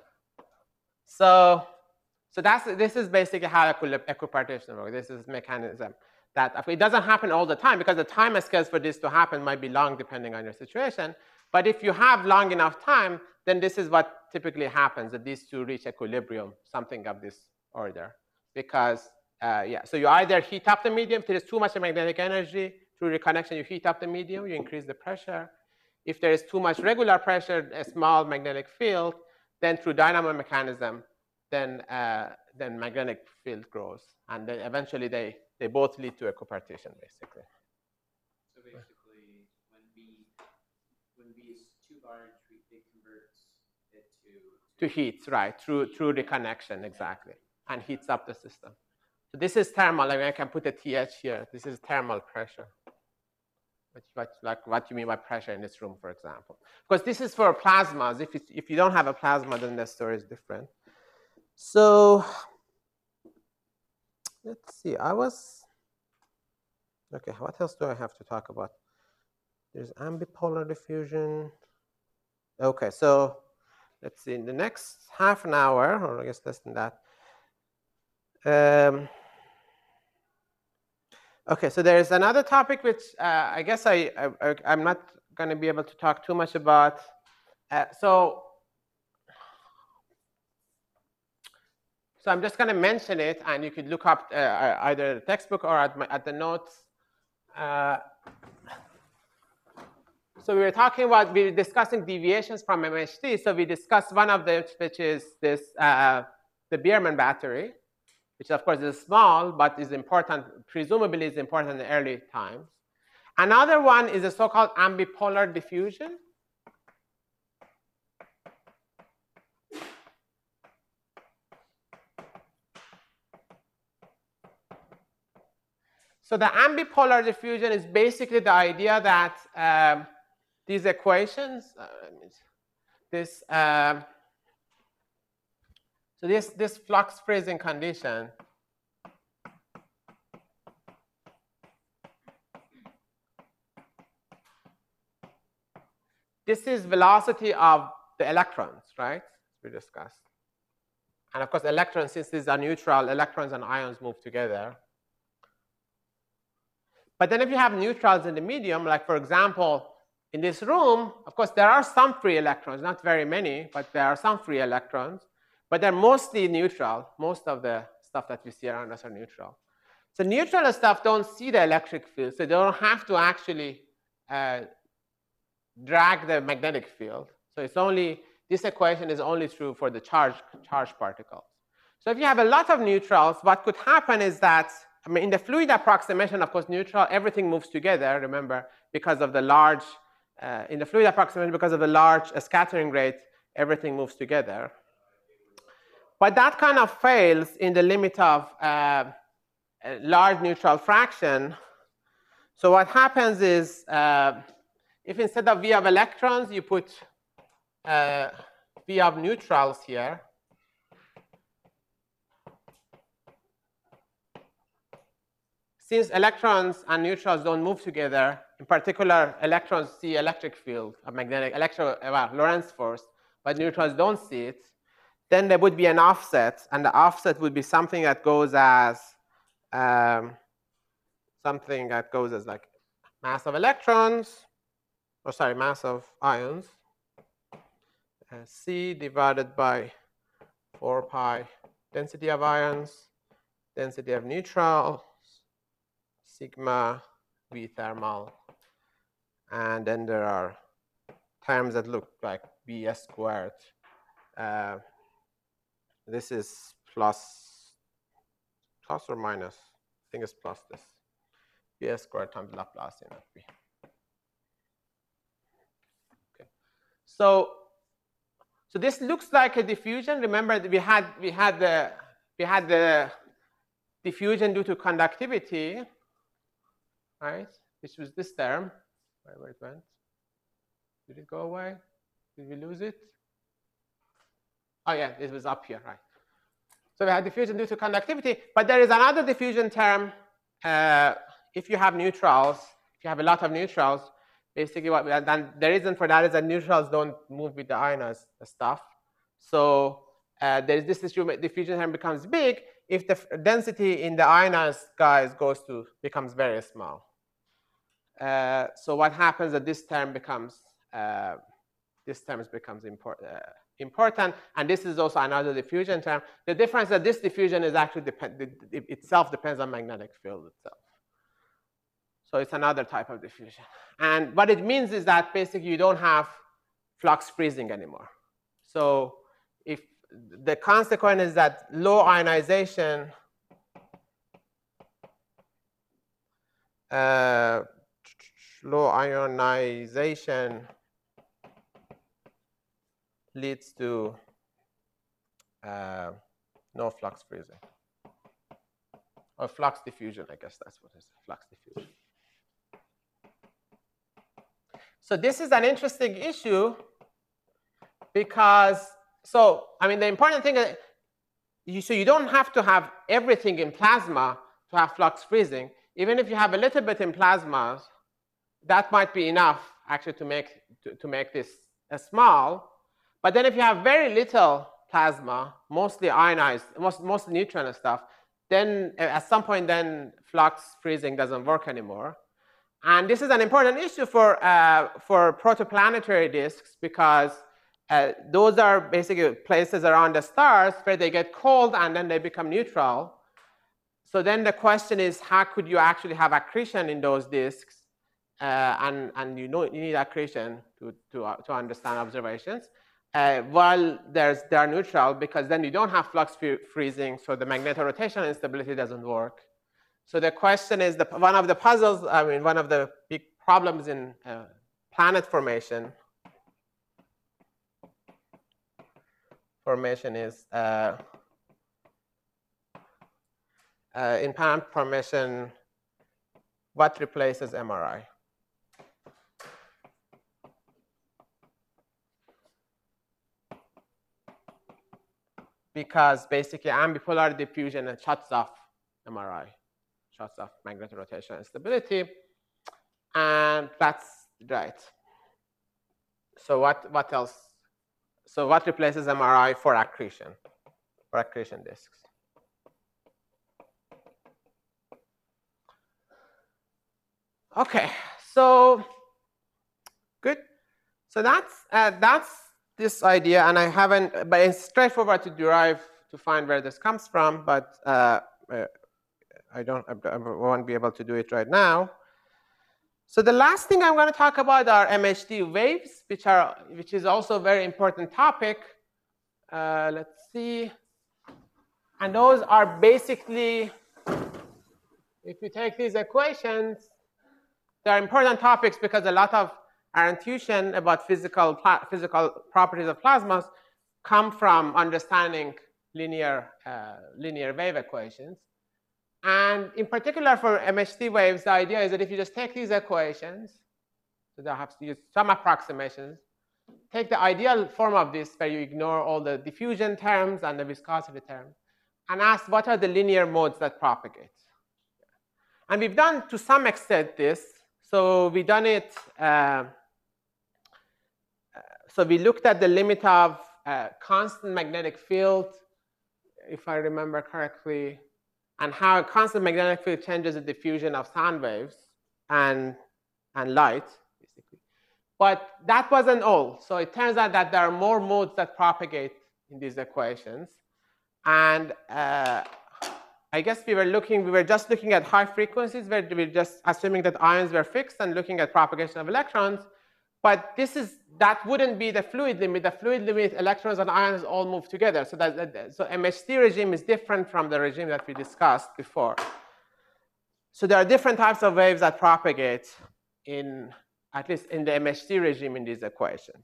So this is basically how equipartition works. This is mechanism that if it doesn't happen all the time, because the time scales for this to happen might be long depending on your situation. But if you have long enough time, then this is what typically happens, that these two reach equilibrium, something of this order. Because, so you either heat up the medium, if there is too much magnetic energy, through reconnection, you heat up the medium, you increase the pressure. If there is too much regular pressure, a small magnetic field, then through dynamo mechanism, then magnetic field grows. And then eventually they both lead to equipartition, basically. So basically, when B is too large, it converts it to heat, right? Through reconnection, exactly, and heats up the system. So this is thermal. I can put a TH here. This is thermal pressure. Like what you mean by pressure in this room, for example. Because this is for plasmas. If you don't have a plasma, then the story is different. So let's see. Okay, what else do I have to talk about? There's ambipolar diffusion. Okay, so let's see. In the next half an hour, or I guess less than that. Okay, so there is another topic which I guess I'm not going to be able to talk too much about. So I'm just going to mention it, and you could look up either the textbook or at the notes. So we were discussing deviations from MHD. So we discussed one of them, which is this the Biermann battery, which of course is small, but is important, presumably is important in the early times. Another one is a so-called ambipolar diffusion. So the ambipolar diffusion is basically the idea that these equations, this flux freezing condition this is velocity of the electrons, right? We discussed. And of course, electrons, since these are neutral, electrons and ions move together. But then if you have neutrals in the medium, like for example, in this room, of course, there are some free electrons, not very many, but there are some free electrons. But they're mostly neutral. Most of the stuff that you see around us are neutral. So neutral stuff don't see the electric field, so they don't have to actually drag the magnetic field. So it's only, this equation is only true for the charged particles. So if you have a lot of neutrals, what could happen is that, I mean, in the fluid approximation, of course, neutral, everything moves together, remember, because of the large, in the fluid approximation, because of the large scattering rate, everything moves together. But that kind of fails in the limit of a large neutral fraction. So what happens is, if instead of V of electrons, you put V of neutrals here, since electrons and neutrals don't move together, in particular, electrons see electric field, a magnetic Lorentz force, but neutrons don't see it, then there would be an offset, and the offset would be something that goes as like mass of electrons, or sorry, mass of ions, C divided by 4 pi density of ions, density of neutrals, sigma V thermal, and then there are terms that look like Bs squared. This is plus or minus, I think it's plus this, Bs squared times Laplacian of B. Okay. So this looks like a diffusion. Remember that we had the diffusion due to conductivity, right? Which was this term. Where it went? Did it go away? Did we lose it? Oh yeah, it was up here, right? So we had diffusion due to conductivity, but there is another diffusion term. If you have neutrals, if you have a lot of neutrals, basically then the reason for that is that neutrals don't move with the ionized stuff. So there is this diffusion term becomes big if the density in the ionized guys becomes very small. So what happens that this term becomes important, and this is also another diffusion term. The difference is that this diffusion is actually itself depends on magnetic field itself. So it's another type of diffusion. And what it means is that basically you don't have flux freezing anymore. So if the consequence is that low ionization leads to no flux freezing, or flux diffusion, I guess that's what it is, flux diffusion. So this is an interesting issue because, the important thing is, you don't have to have everything in plasma to have flux freezing. Even if you have a little bit in plasma, that might be enough actually to make this small. But then if you have very little plasma, mostly ionized, mostly neutron and stuff, then at some point then flux freezing doesn't work anymore. And this is an important issue for protoplanetary disks because those are basically places around the stars where they get cold and then they become neutral. So then the question is, how could you actually have accretion in those disks? And you need accretion to understand observations. While they are neutral, because then you don't have flux freezing, so the magnetorotational instability doesn't work. So the question is, one of the puzzles, one of the big problems in planet formation is in planet formation, what replaces MRI? Because basically ambipolar diffusion shuts off MRI, shuts off magnetorotational instability, and that's right. So what else? So what replaces MRI for accretion disks? Okay, so good. So that's this idea, and but it's straightforward to derive to find where this comes from, but I won't be able to do it right now. So the last thing I'm going to talk about are MHD waves, which is also a very important topic. Let's see, and those are basically, if you take these equations, they are important topics because a lot of our intuition about physical properties of plasmas come from understanding linear wave equations. And in particular for MHD waves, the idea is that if you just take these equations, so they have to use some approximations, take the ideal form of this where you ignore all the diffusion terms and the viscosity terms, and ask what are the linear modes that propagate. And we've done to some extent this. So we've done it, so we looked at the limit of constant magnetic field, if I remember correctly, and how a constant magnetic field changes the diffusion of sound waves and light, basically. But that wasn't all. So it turns out that there are more modes that propagate in these equations. And I guess we were just looking at high frequencies, where we were just assuming that ions were fixed and looking at propagation of electrons. But that wouldn't be the fluid limit. The fluid limit, electrons and ions all move together. So MHD regime is different from the regime that we discussed before. So there are different types of waves that propagate at least in the MHD regime in these equations.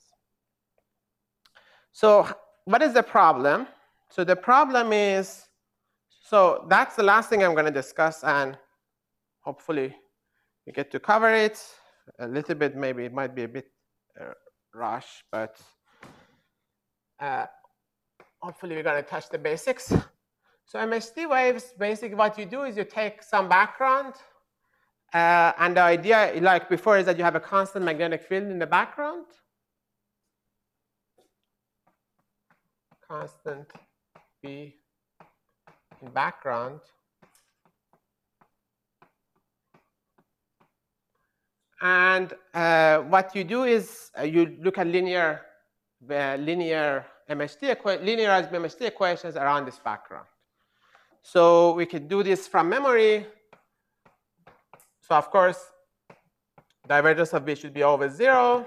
So what is the problem? So the problem is, so that's the last thing I'm going to discuss, and hopefully we get to cover it a little bit. Maybe it might be a bit rush, but hopefully we're going to touch the basics. So MHD waves, basically what you do is you take some background, and the idea, like before, is that you have a constant magnetic field in the background. Constant B in background. And what you do is you look at linearized MHD equations around this background. So we could do this from memory. So of course, divergence of B should be always 0.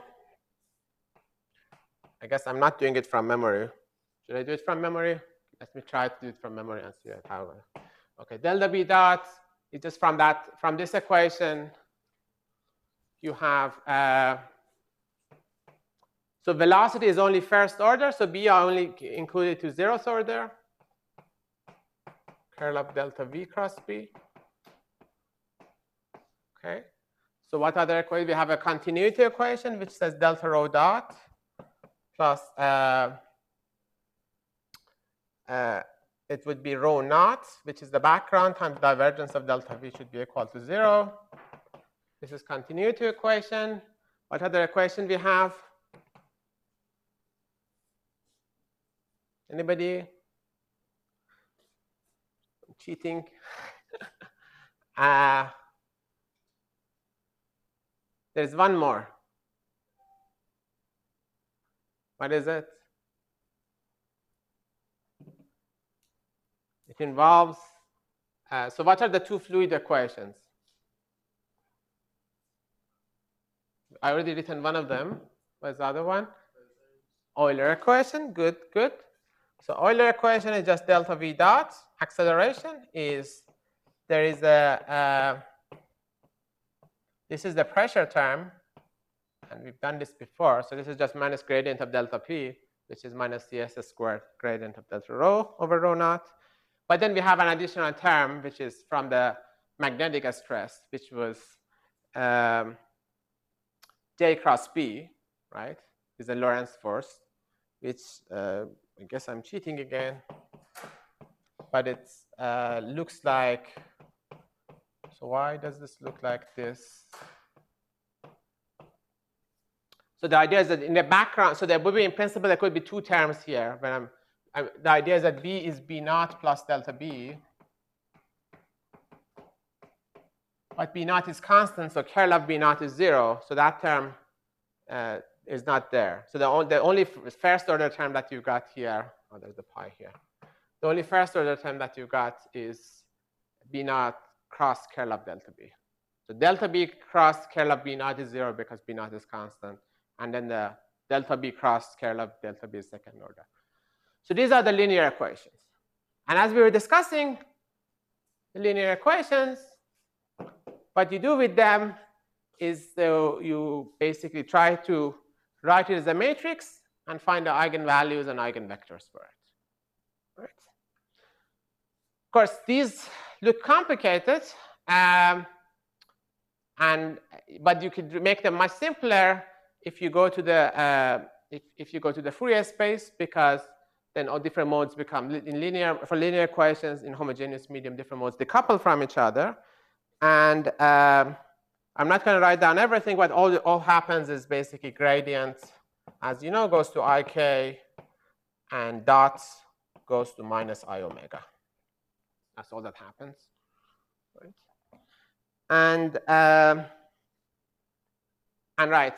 I guess I'm not doing it from memory. Should I do it from memory? Let me try to do it from memory and see how. Okay, delta B dot is just from this equation. You have so velocity is only first order, so B are only included to 0th order. Curl of delta V cross B. Okay. So what other equation? We have a continuity equation which says delta rho dot plus it would be rho naught, which is the background times divergence of delta V should be equal to 0. This is continuity equation. What other equation we have? Anybody? I'm cheating. There's one more. What is it? It involves, so what are the two fluid equations? I already written one of them. What's the other one? Euler equation. Good, good. So Euler equation is just delta V dot. Acceleration is, there is this is the pressure term, and we've done this before. So this is just minus gradient of delta P, which is minus CS squared gradient of delta rho over rho naught. But then we have an additional term, which is from the magnetic stress, which was J cross B, right? Is a Lorentz force, which I guess I'm cheating again, but it looks like, so why does this look like this? So the idea is that in the background, so there would be, in principle, there could be two terms here, but the idea is that B is B naught plus delta B. But B naught is constant, so curl of B naught is 0. So that term is not there. So the only first order term that you got here, oh, there's the pi here. The only first order term that you got is B naught cross curl of delta B. So delta B cross curl of B naught is 0 because B naught is constant. And then the delta B cross curl of delta B is second order. So these are the linear equations. And as we were discussing the linear equations, what you do with them is you basically try to write it as a matrix and find the eigenvalues and eigenvectors for it. Right? Of course, these look complicated, but you could make them much simpler if you go to the if you go to the Fourier space, because then all different modes become in linear, for linear equations in homogeneous medium, different modes decouple from each other. And I'm not going to write down everything. What all happens is basically gradient, as you know, goes to IK and dots goes to minus I omega. That's all that happens. Right? And right,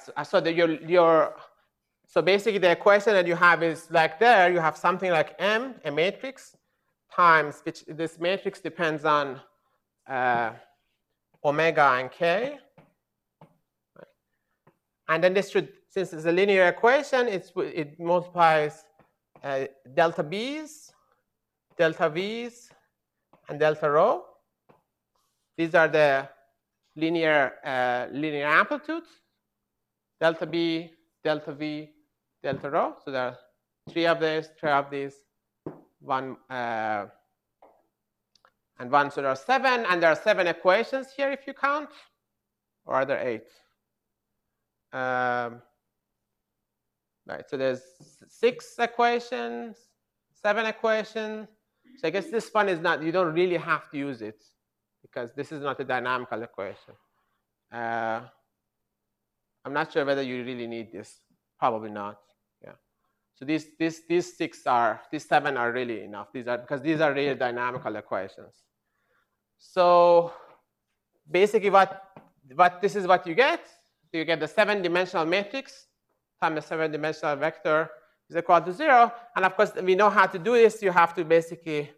so basically the equation that you have is like there, you have something like M, a matrix, times, which this matrix depends on omega and k. Right. And then this should, since it's a linear equation, it multiplies delta B's, delta V's, and delta rho. These are the linear amplitudes, delta B, delta V, delta rho. So there are three of these, one and one. So there are 7, and there are 7 equations here if you count, or are there 8? Right. So there's 6 equations, 7 equations. So I guess this one is not. You don't really have to use it because this is not a dynamical equation. I'm not sure whether you really need this. Probably not. Yeah. So these 7 are really enough. Because these are really dynamical equations. So basically, this is what you get. So you get the 7-dimensional matrix times the 7-dimensional vector is equal to 0. And of course, we know how to do this. You have to basically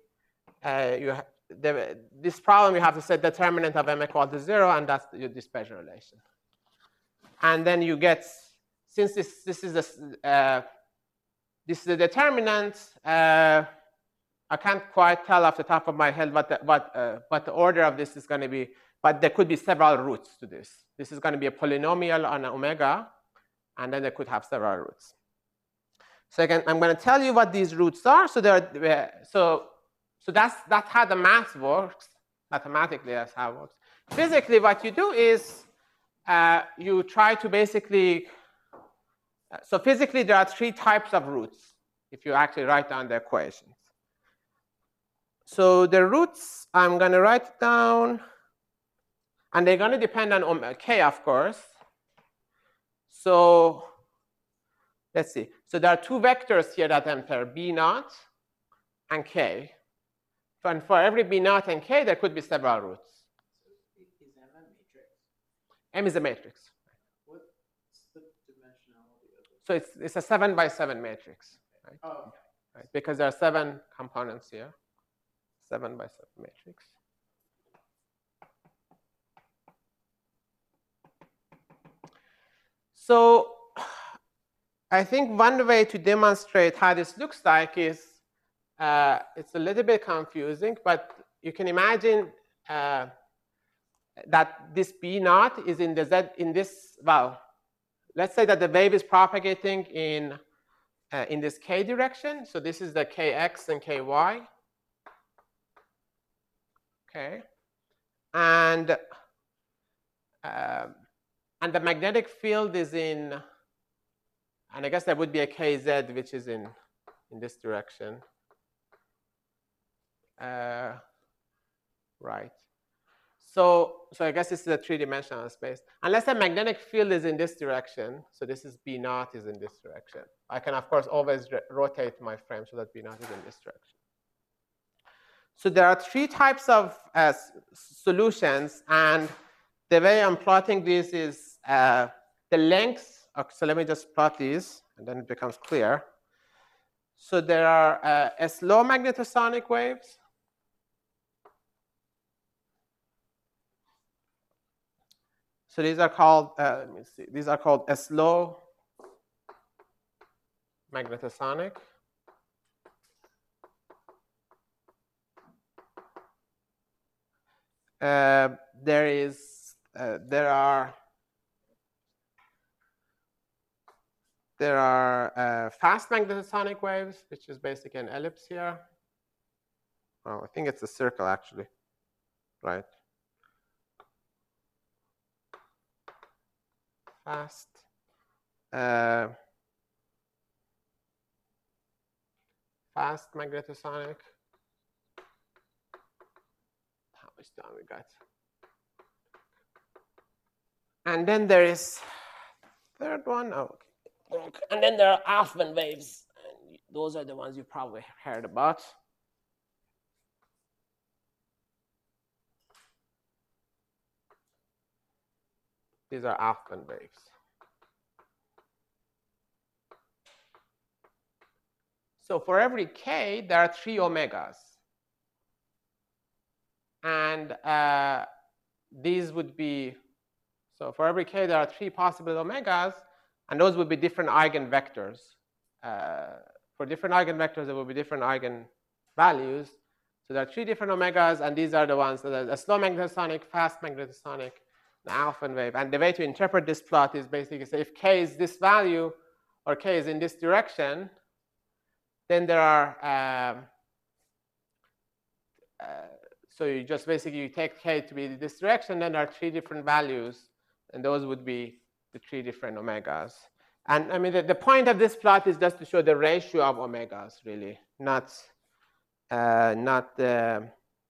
this problem you have to set determinant of m equal to 0, and that's your dispersion relation. And then you get, since this is the determinant, I can't quite tell off the top of my head what the order of this is going to be, but there could be several roots to this. This is going to be a polynomial on omega, and then they could have several roots. So again, I'm going to tell you what these roots are. So that's how the math works. Mathematically, that's how it works. Physically, what you do is you try to basically. So physically, there are 3 types of roots if you actually write down the equations. So the roots, I'm going to write down, and they're going to depend on k, of course. So let's see. So there are 2 vectors here that enter b0 and k. And for every b0 and k, there could be several roots. Is M a matrix? M is a matrix. What's the dimensionality of it? So it's a 7 by 7 matrix. Right? Oh, okay. Right? Because there are 7 components here. 7 by 7 matrix. So I think one way to demonstrate how this looks like is, it's a little bit confusing, but you can imagine that this B0 is in the Z, in this, well, let's say that the wave is propagating in this K direction. So this is the KX and KY. Okay. And the magnetic field is in, and I guess there would be a KZ, which is in this direction. Right. So I guess this is a 3-dimensional space. Unless the magnetic field is in this direction, so this is B0 is in this direction. I can, of course, always rotate my frame so that B0 is in this direction. So there are 3 types of solutions, and the way I'm plotting this is the length. So let me just plot these, and then it becomes clear. So there are slow magnetosonic waves. So these are called, let me see, these are called slow magnetosonic. There are fast magnetosonic waves, which is basically an ellipse here. Oh, I think it's a circle actually, right? Fast. Fast magnetosonic. How much time we got? And then there is third one. Oh, okay. And then there are Alfvén waves. those are the ones you probably heard about. These are Alfvén waves. So for every k, there are 3 omegas. And these would be, so for every k, there are 3 possible omegas, and those would be different eigenvectors. For different eigenvectors, there will be different eigenvalues. So there are 3 different omegas, and these are the ones that are a slow magnetosonic, fast magnetosonic, the Alfvén wave. And the way to interpret this plot is basically say if k is this value, or k is in this direction, then there are, so you just basically you take k to be this direction, then there are 3 different values, and those would be the 3 different omegas. And I mean, the point of this plot is just to show the ratio of omegas, really, not the.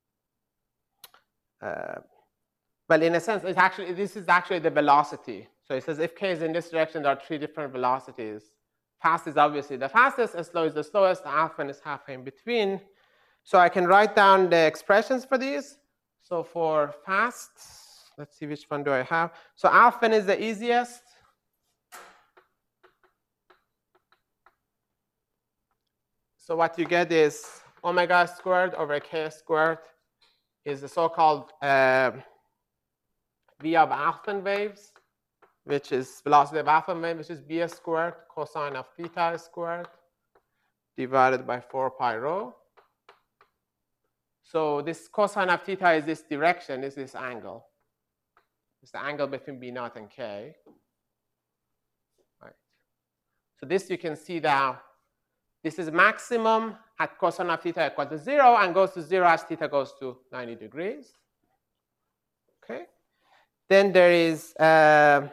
Well, in a sense, it's actually this is actually the velocity. So it says if k is in this direction, there are 3 different velocities. Fast is obviously the fastest, and slow is the slowest. Alpha is halfway in between. So I can write down the expressions for these. So for fast, let's see which one do I have. So Alfvén is the easiest. So what you get is omega squared over k squared is the so-called V of Alfvén waves, which is velocity of Alfvén wave, which is b squared cosine of theta squared divided by 4 pi rho. So this cosine of theta is this direction, is this angle. It's the angle between b naught and k. Right. So this you can see now. This is maximum at cosine of theta equal to 0 and goes to 0 as theta goes to 90 degrees. Okay. Then there is a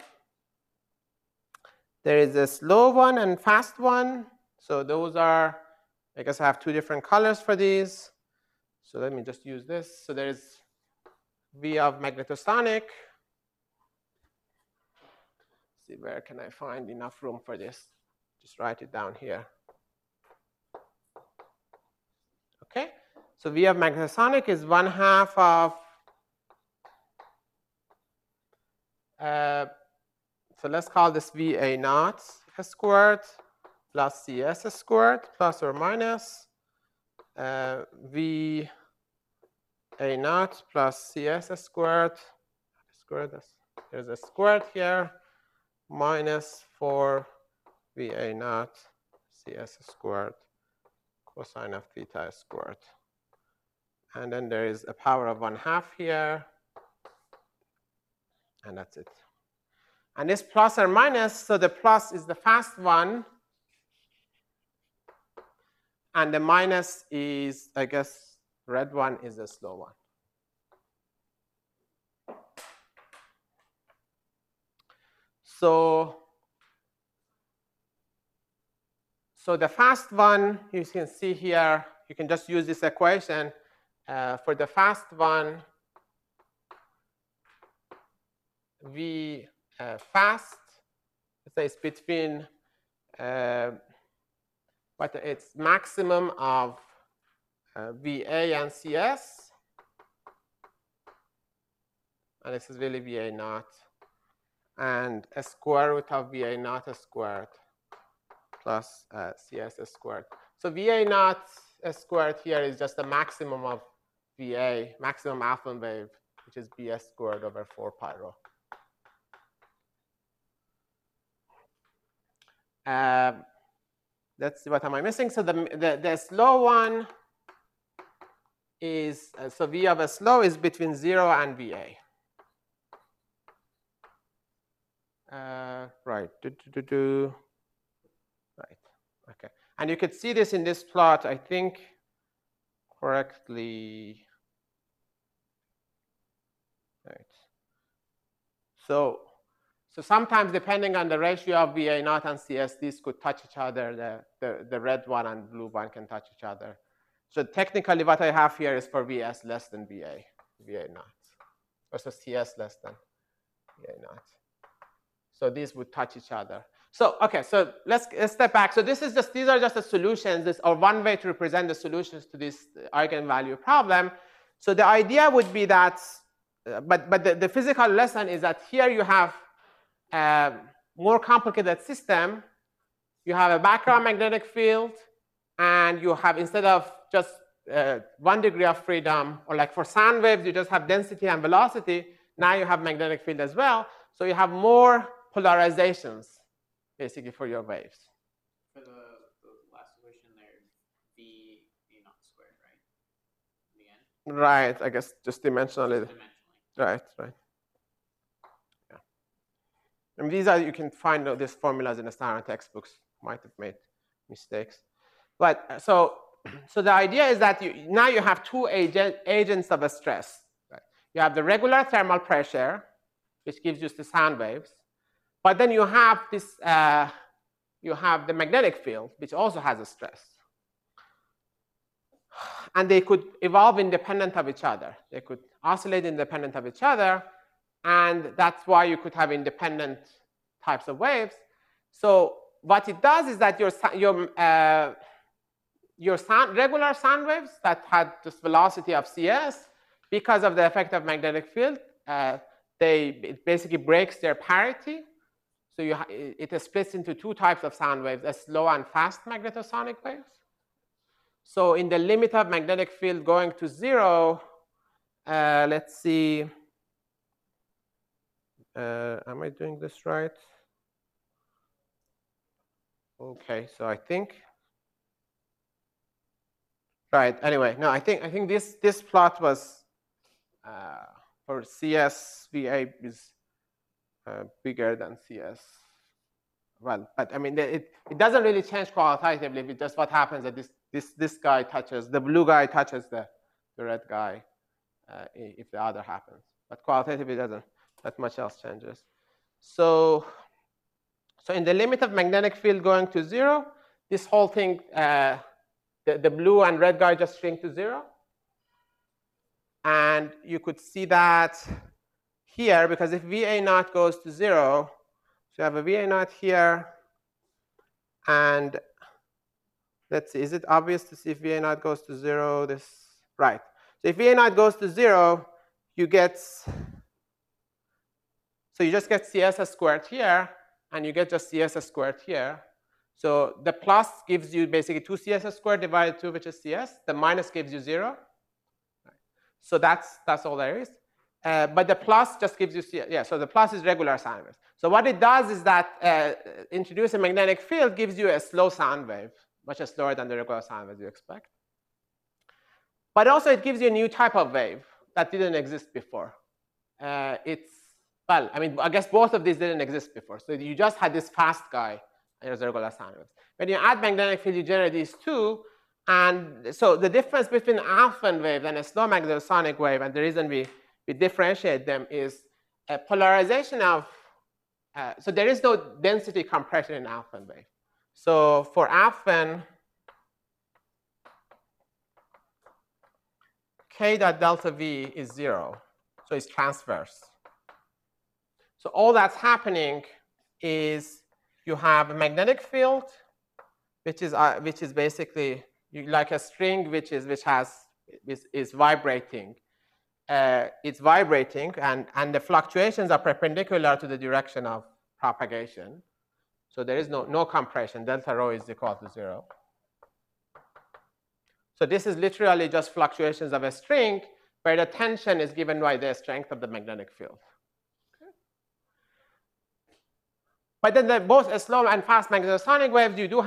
slow one and fast one. So those are, I guess I have 2 different colors for these. So let me just use this. So there is V of magnetosonic. Let's see, where can I find enough room for this? Just write it down here. Okay, so V of magnetosonic is 1/2 of, so let's call this VA naught squared plus CS squared plus or minus VA naught plus CS squared. There's a squared here minus 4 VA naught CS squared cosine of theta squared. And then there is a power of 1/2 here. And that's it. And this plus or minus, so the plus is the fast one. And the minus is, I guess, red one is the slow one. So the fast one, you can see here, you can just use this equation. For the fast one, V fast, let's say it's between, but it's maximum of VA and CS. And this is really VA naught. And a square root of VA naught squared plus CS squared. So VA naught squared here is just the maximum of VA, maximum Alfvén wave, which is BS squared over 4 pi rho. Let's see, what am I missing? So the slow one is, so V of a slow is between 0 and VA. Right. Right. Okay. And you could see this in this plot, I think, correctly. Right. So sometimes, depending on the ratio of VA naught and CS, these could touch each other. The red one and blue one can touch each other. So technically, what I have here is for VS less than VA naught, versus CS less than VA naught. So these would touch each other. So okay, so let's step back. So these are just the solutions, or one way to represent the solutions to this eigenvalue problem. So the idea would be that, but the physical lesson is that here you have a more complicated system. You have a background magnetic field, and you have, instead of just 1 degree of freedom, or like for sound waves, you just have density and velocity. Now you have magnetic field as well. So you have more polarizations, basically, for your waves. For the last equation there, V naught squared, right? In the end? Right, I guess just dimensionally. Right. Yeah. And these are, you can find these formulas in the standard textbooks. Might have made mistakes. But so the idea is that now you have two agents of a stress. Right? You have the regular thermal pressure, which gives you the sound waves. But then you have this, you have the magnetic field, which also has a stress. And they could evolve independent of each other. They could oscillate independent of each other. And that's why you could have independent types of waves. So what it does is that your regular sound waves that had this velocity of CS, because of the effect of magnetic field, it basically breaks their parity. So it splits into two types of sound waves, a slow and fast magnetosonic waves. So in the limit of magnetic field going to 0, let's see, am I doing this right? Okay, so I think, right, anyway, no, I think this plot was for CS, VA is bigger than CS. Well, but I mean, it doesn't really change qualitatively. It's just what happens that this guy touches, the blue guy touches the red guy if the other happens. But qualitatively, doesn't that much else changes. So in the limit of magnetic field going to 0, this whole thing, the blue and red guy just shrink to 0. And you could see that here, because if VA naught goes to 0, so you have a VA naught here. And let's see, is it obvious to see if VA naught goes to 0? This, right. So if VA naught goes to 0, you get, so you just get CS squared here, and you get just CS squared here. So the plus gives you basically 2 CS squared divided 2, which is CS. The minus gives you 0. So that's all there is. But the plus just gives you CS. Yeah, so the plus is regular sound waves. So what it does is that introduce a magnetic field gives you a slow sound wave, much slower than the regular sound wave you expect. But also it gives you a new type of wave that didn't exist before. Well, I mean, I guess both of these didn't exist before. So you just had this fast guy as regular sound waves. When you add magnetic field, you generate these two. And so the difference between Alfvén wave and a slow magnetosonic wave, and the reason we differentiate them, is a polarization of, so there is no density compression in Alfvén wave. So for Alfvén, k dot delta V is 0. So it's transverse. So all that's happening is you have a magnetic field, which is basically like a string which is vibrating. It's vibrating, and the fluctuations are perpendicular to the direction of propagation. So there is no compression. Delta rho is equal to 0. So this is literally just fluctuations of a string, where the tension is given by the strength of the magnetic field. But then both a slow and fast magnetosonic waves, you do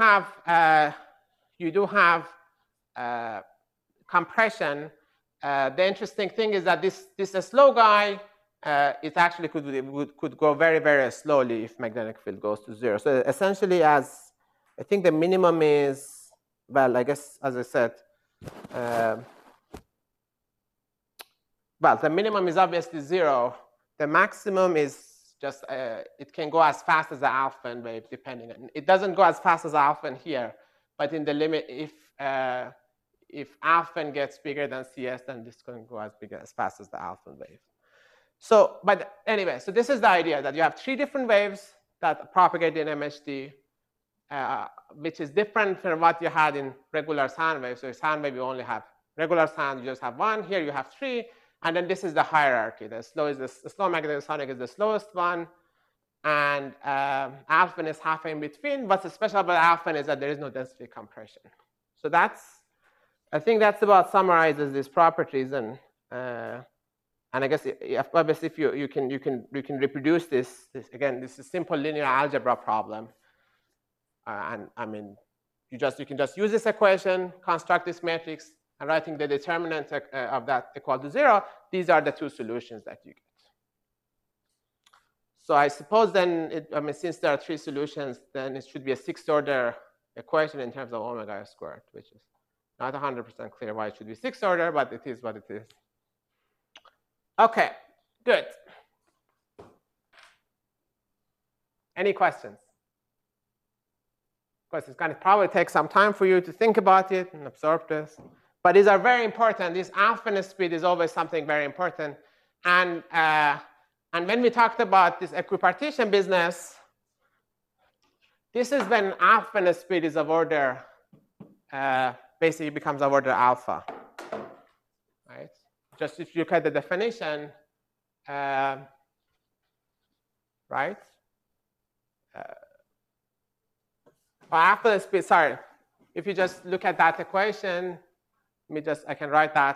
have compression. The interesting thing is that this slow guy, it actually could go very, very slowly if magnetic field goes to 0. So essentially, as I think the minimum is, well, I guess, as I said, well, the minimum is obviously 0. The maximum is just, it can go as fast as the Alfvén wave, depending on, it doesn't go as fast as Alfvén here, but in the limit, if Alfvén gets bigger than CS, then this can go as fast as the Alfvén wave. So, but anyway, so this is the idea that you have 3 different waves that propagate in MHD, which is different from what you had in regular sound wave. So in sound wave, you only have regular sound, you just have one. Here you have three. And then this is the hierarchy. The slow magnetic sonic is the slowest one. And alpha is halfway in between. What's special about alpha is that there is no density compression. So I think that's about summarizes these properties. And I guess obviously if you can reproduce this again, this is a simple linear algebra problem. And I mean, you can just use this equation, construct this matrix, and writing the determinant of that equal to 0. These are the two solutions that you get. So I suppose then, since there are three solutions, then it should be a 6th order equation in terms of omega squared, which is not 100% clear why it should be 6th order, but it is what it is. Okay, good. Any questions? Of course, it's going to probably take some time for you to think about it and absorb this. But these are very important. This alpha speed is always something very important. And when we talked about this equipartition business, this is when alpha speed is of order, basically becomes of order alpha. Right? Just if you look at the definition, right? Alpha speed, sorry. If you just look at that equation, I can write that.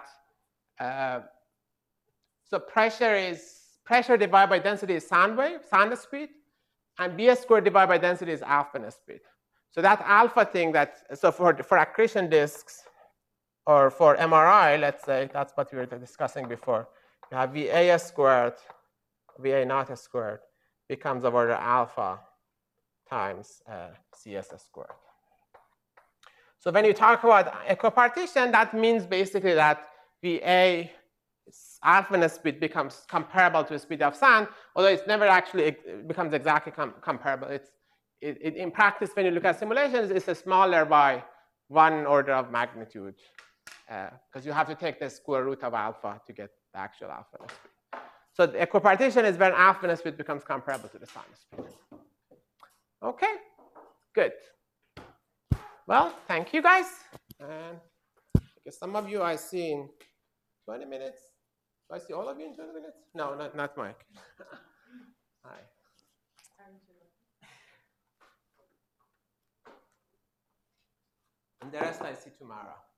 So pressure divided by density is sound speed, and B squared divided by density is alpha speed. So that alpha thing so for accretion disks, or for MRI, let's say, that's what we were discussing before. You have VA squared, VA naught squared becomes of order alpha times CS squared. So when you talk about equipartition, that means basically that VA alpha speed becomes comparable to the speed of sound, although it's never actually becomes exactly comparable. In practice, when you look at simulations, it's smaller by 1 order of magnitude, because you have to take the square root of alpha to get the actual alpha speed. So the equipartition is when alpha speed becomes comparable to the sound speed. Okay, good. Well, thank you guys. And I guess some of you I see in 20 minutes. Do I see all of you in 20 minutes? No, not Mike. Hi. And the rest I see tomorrow.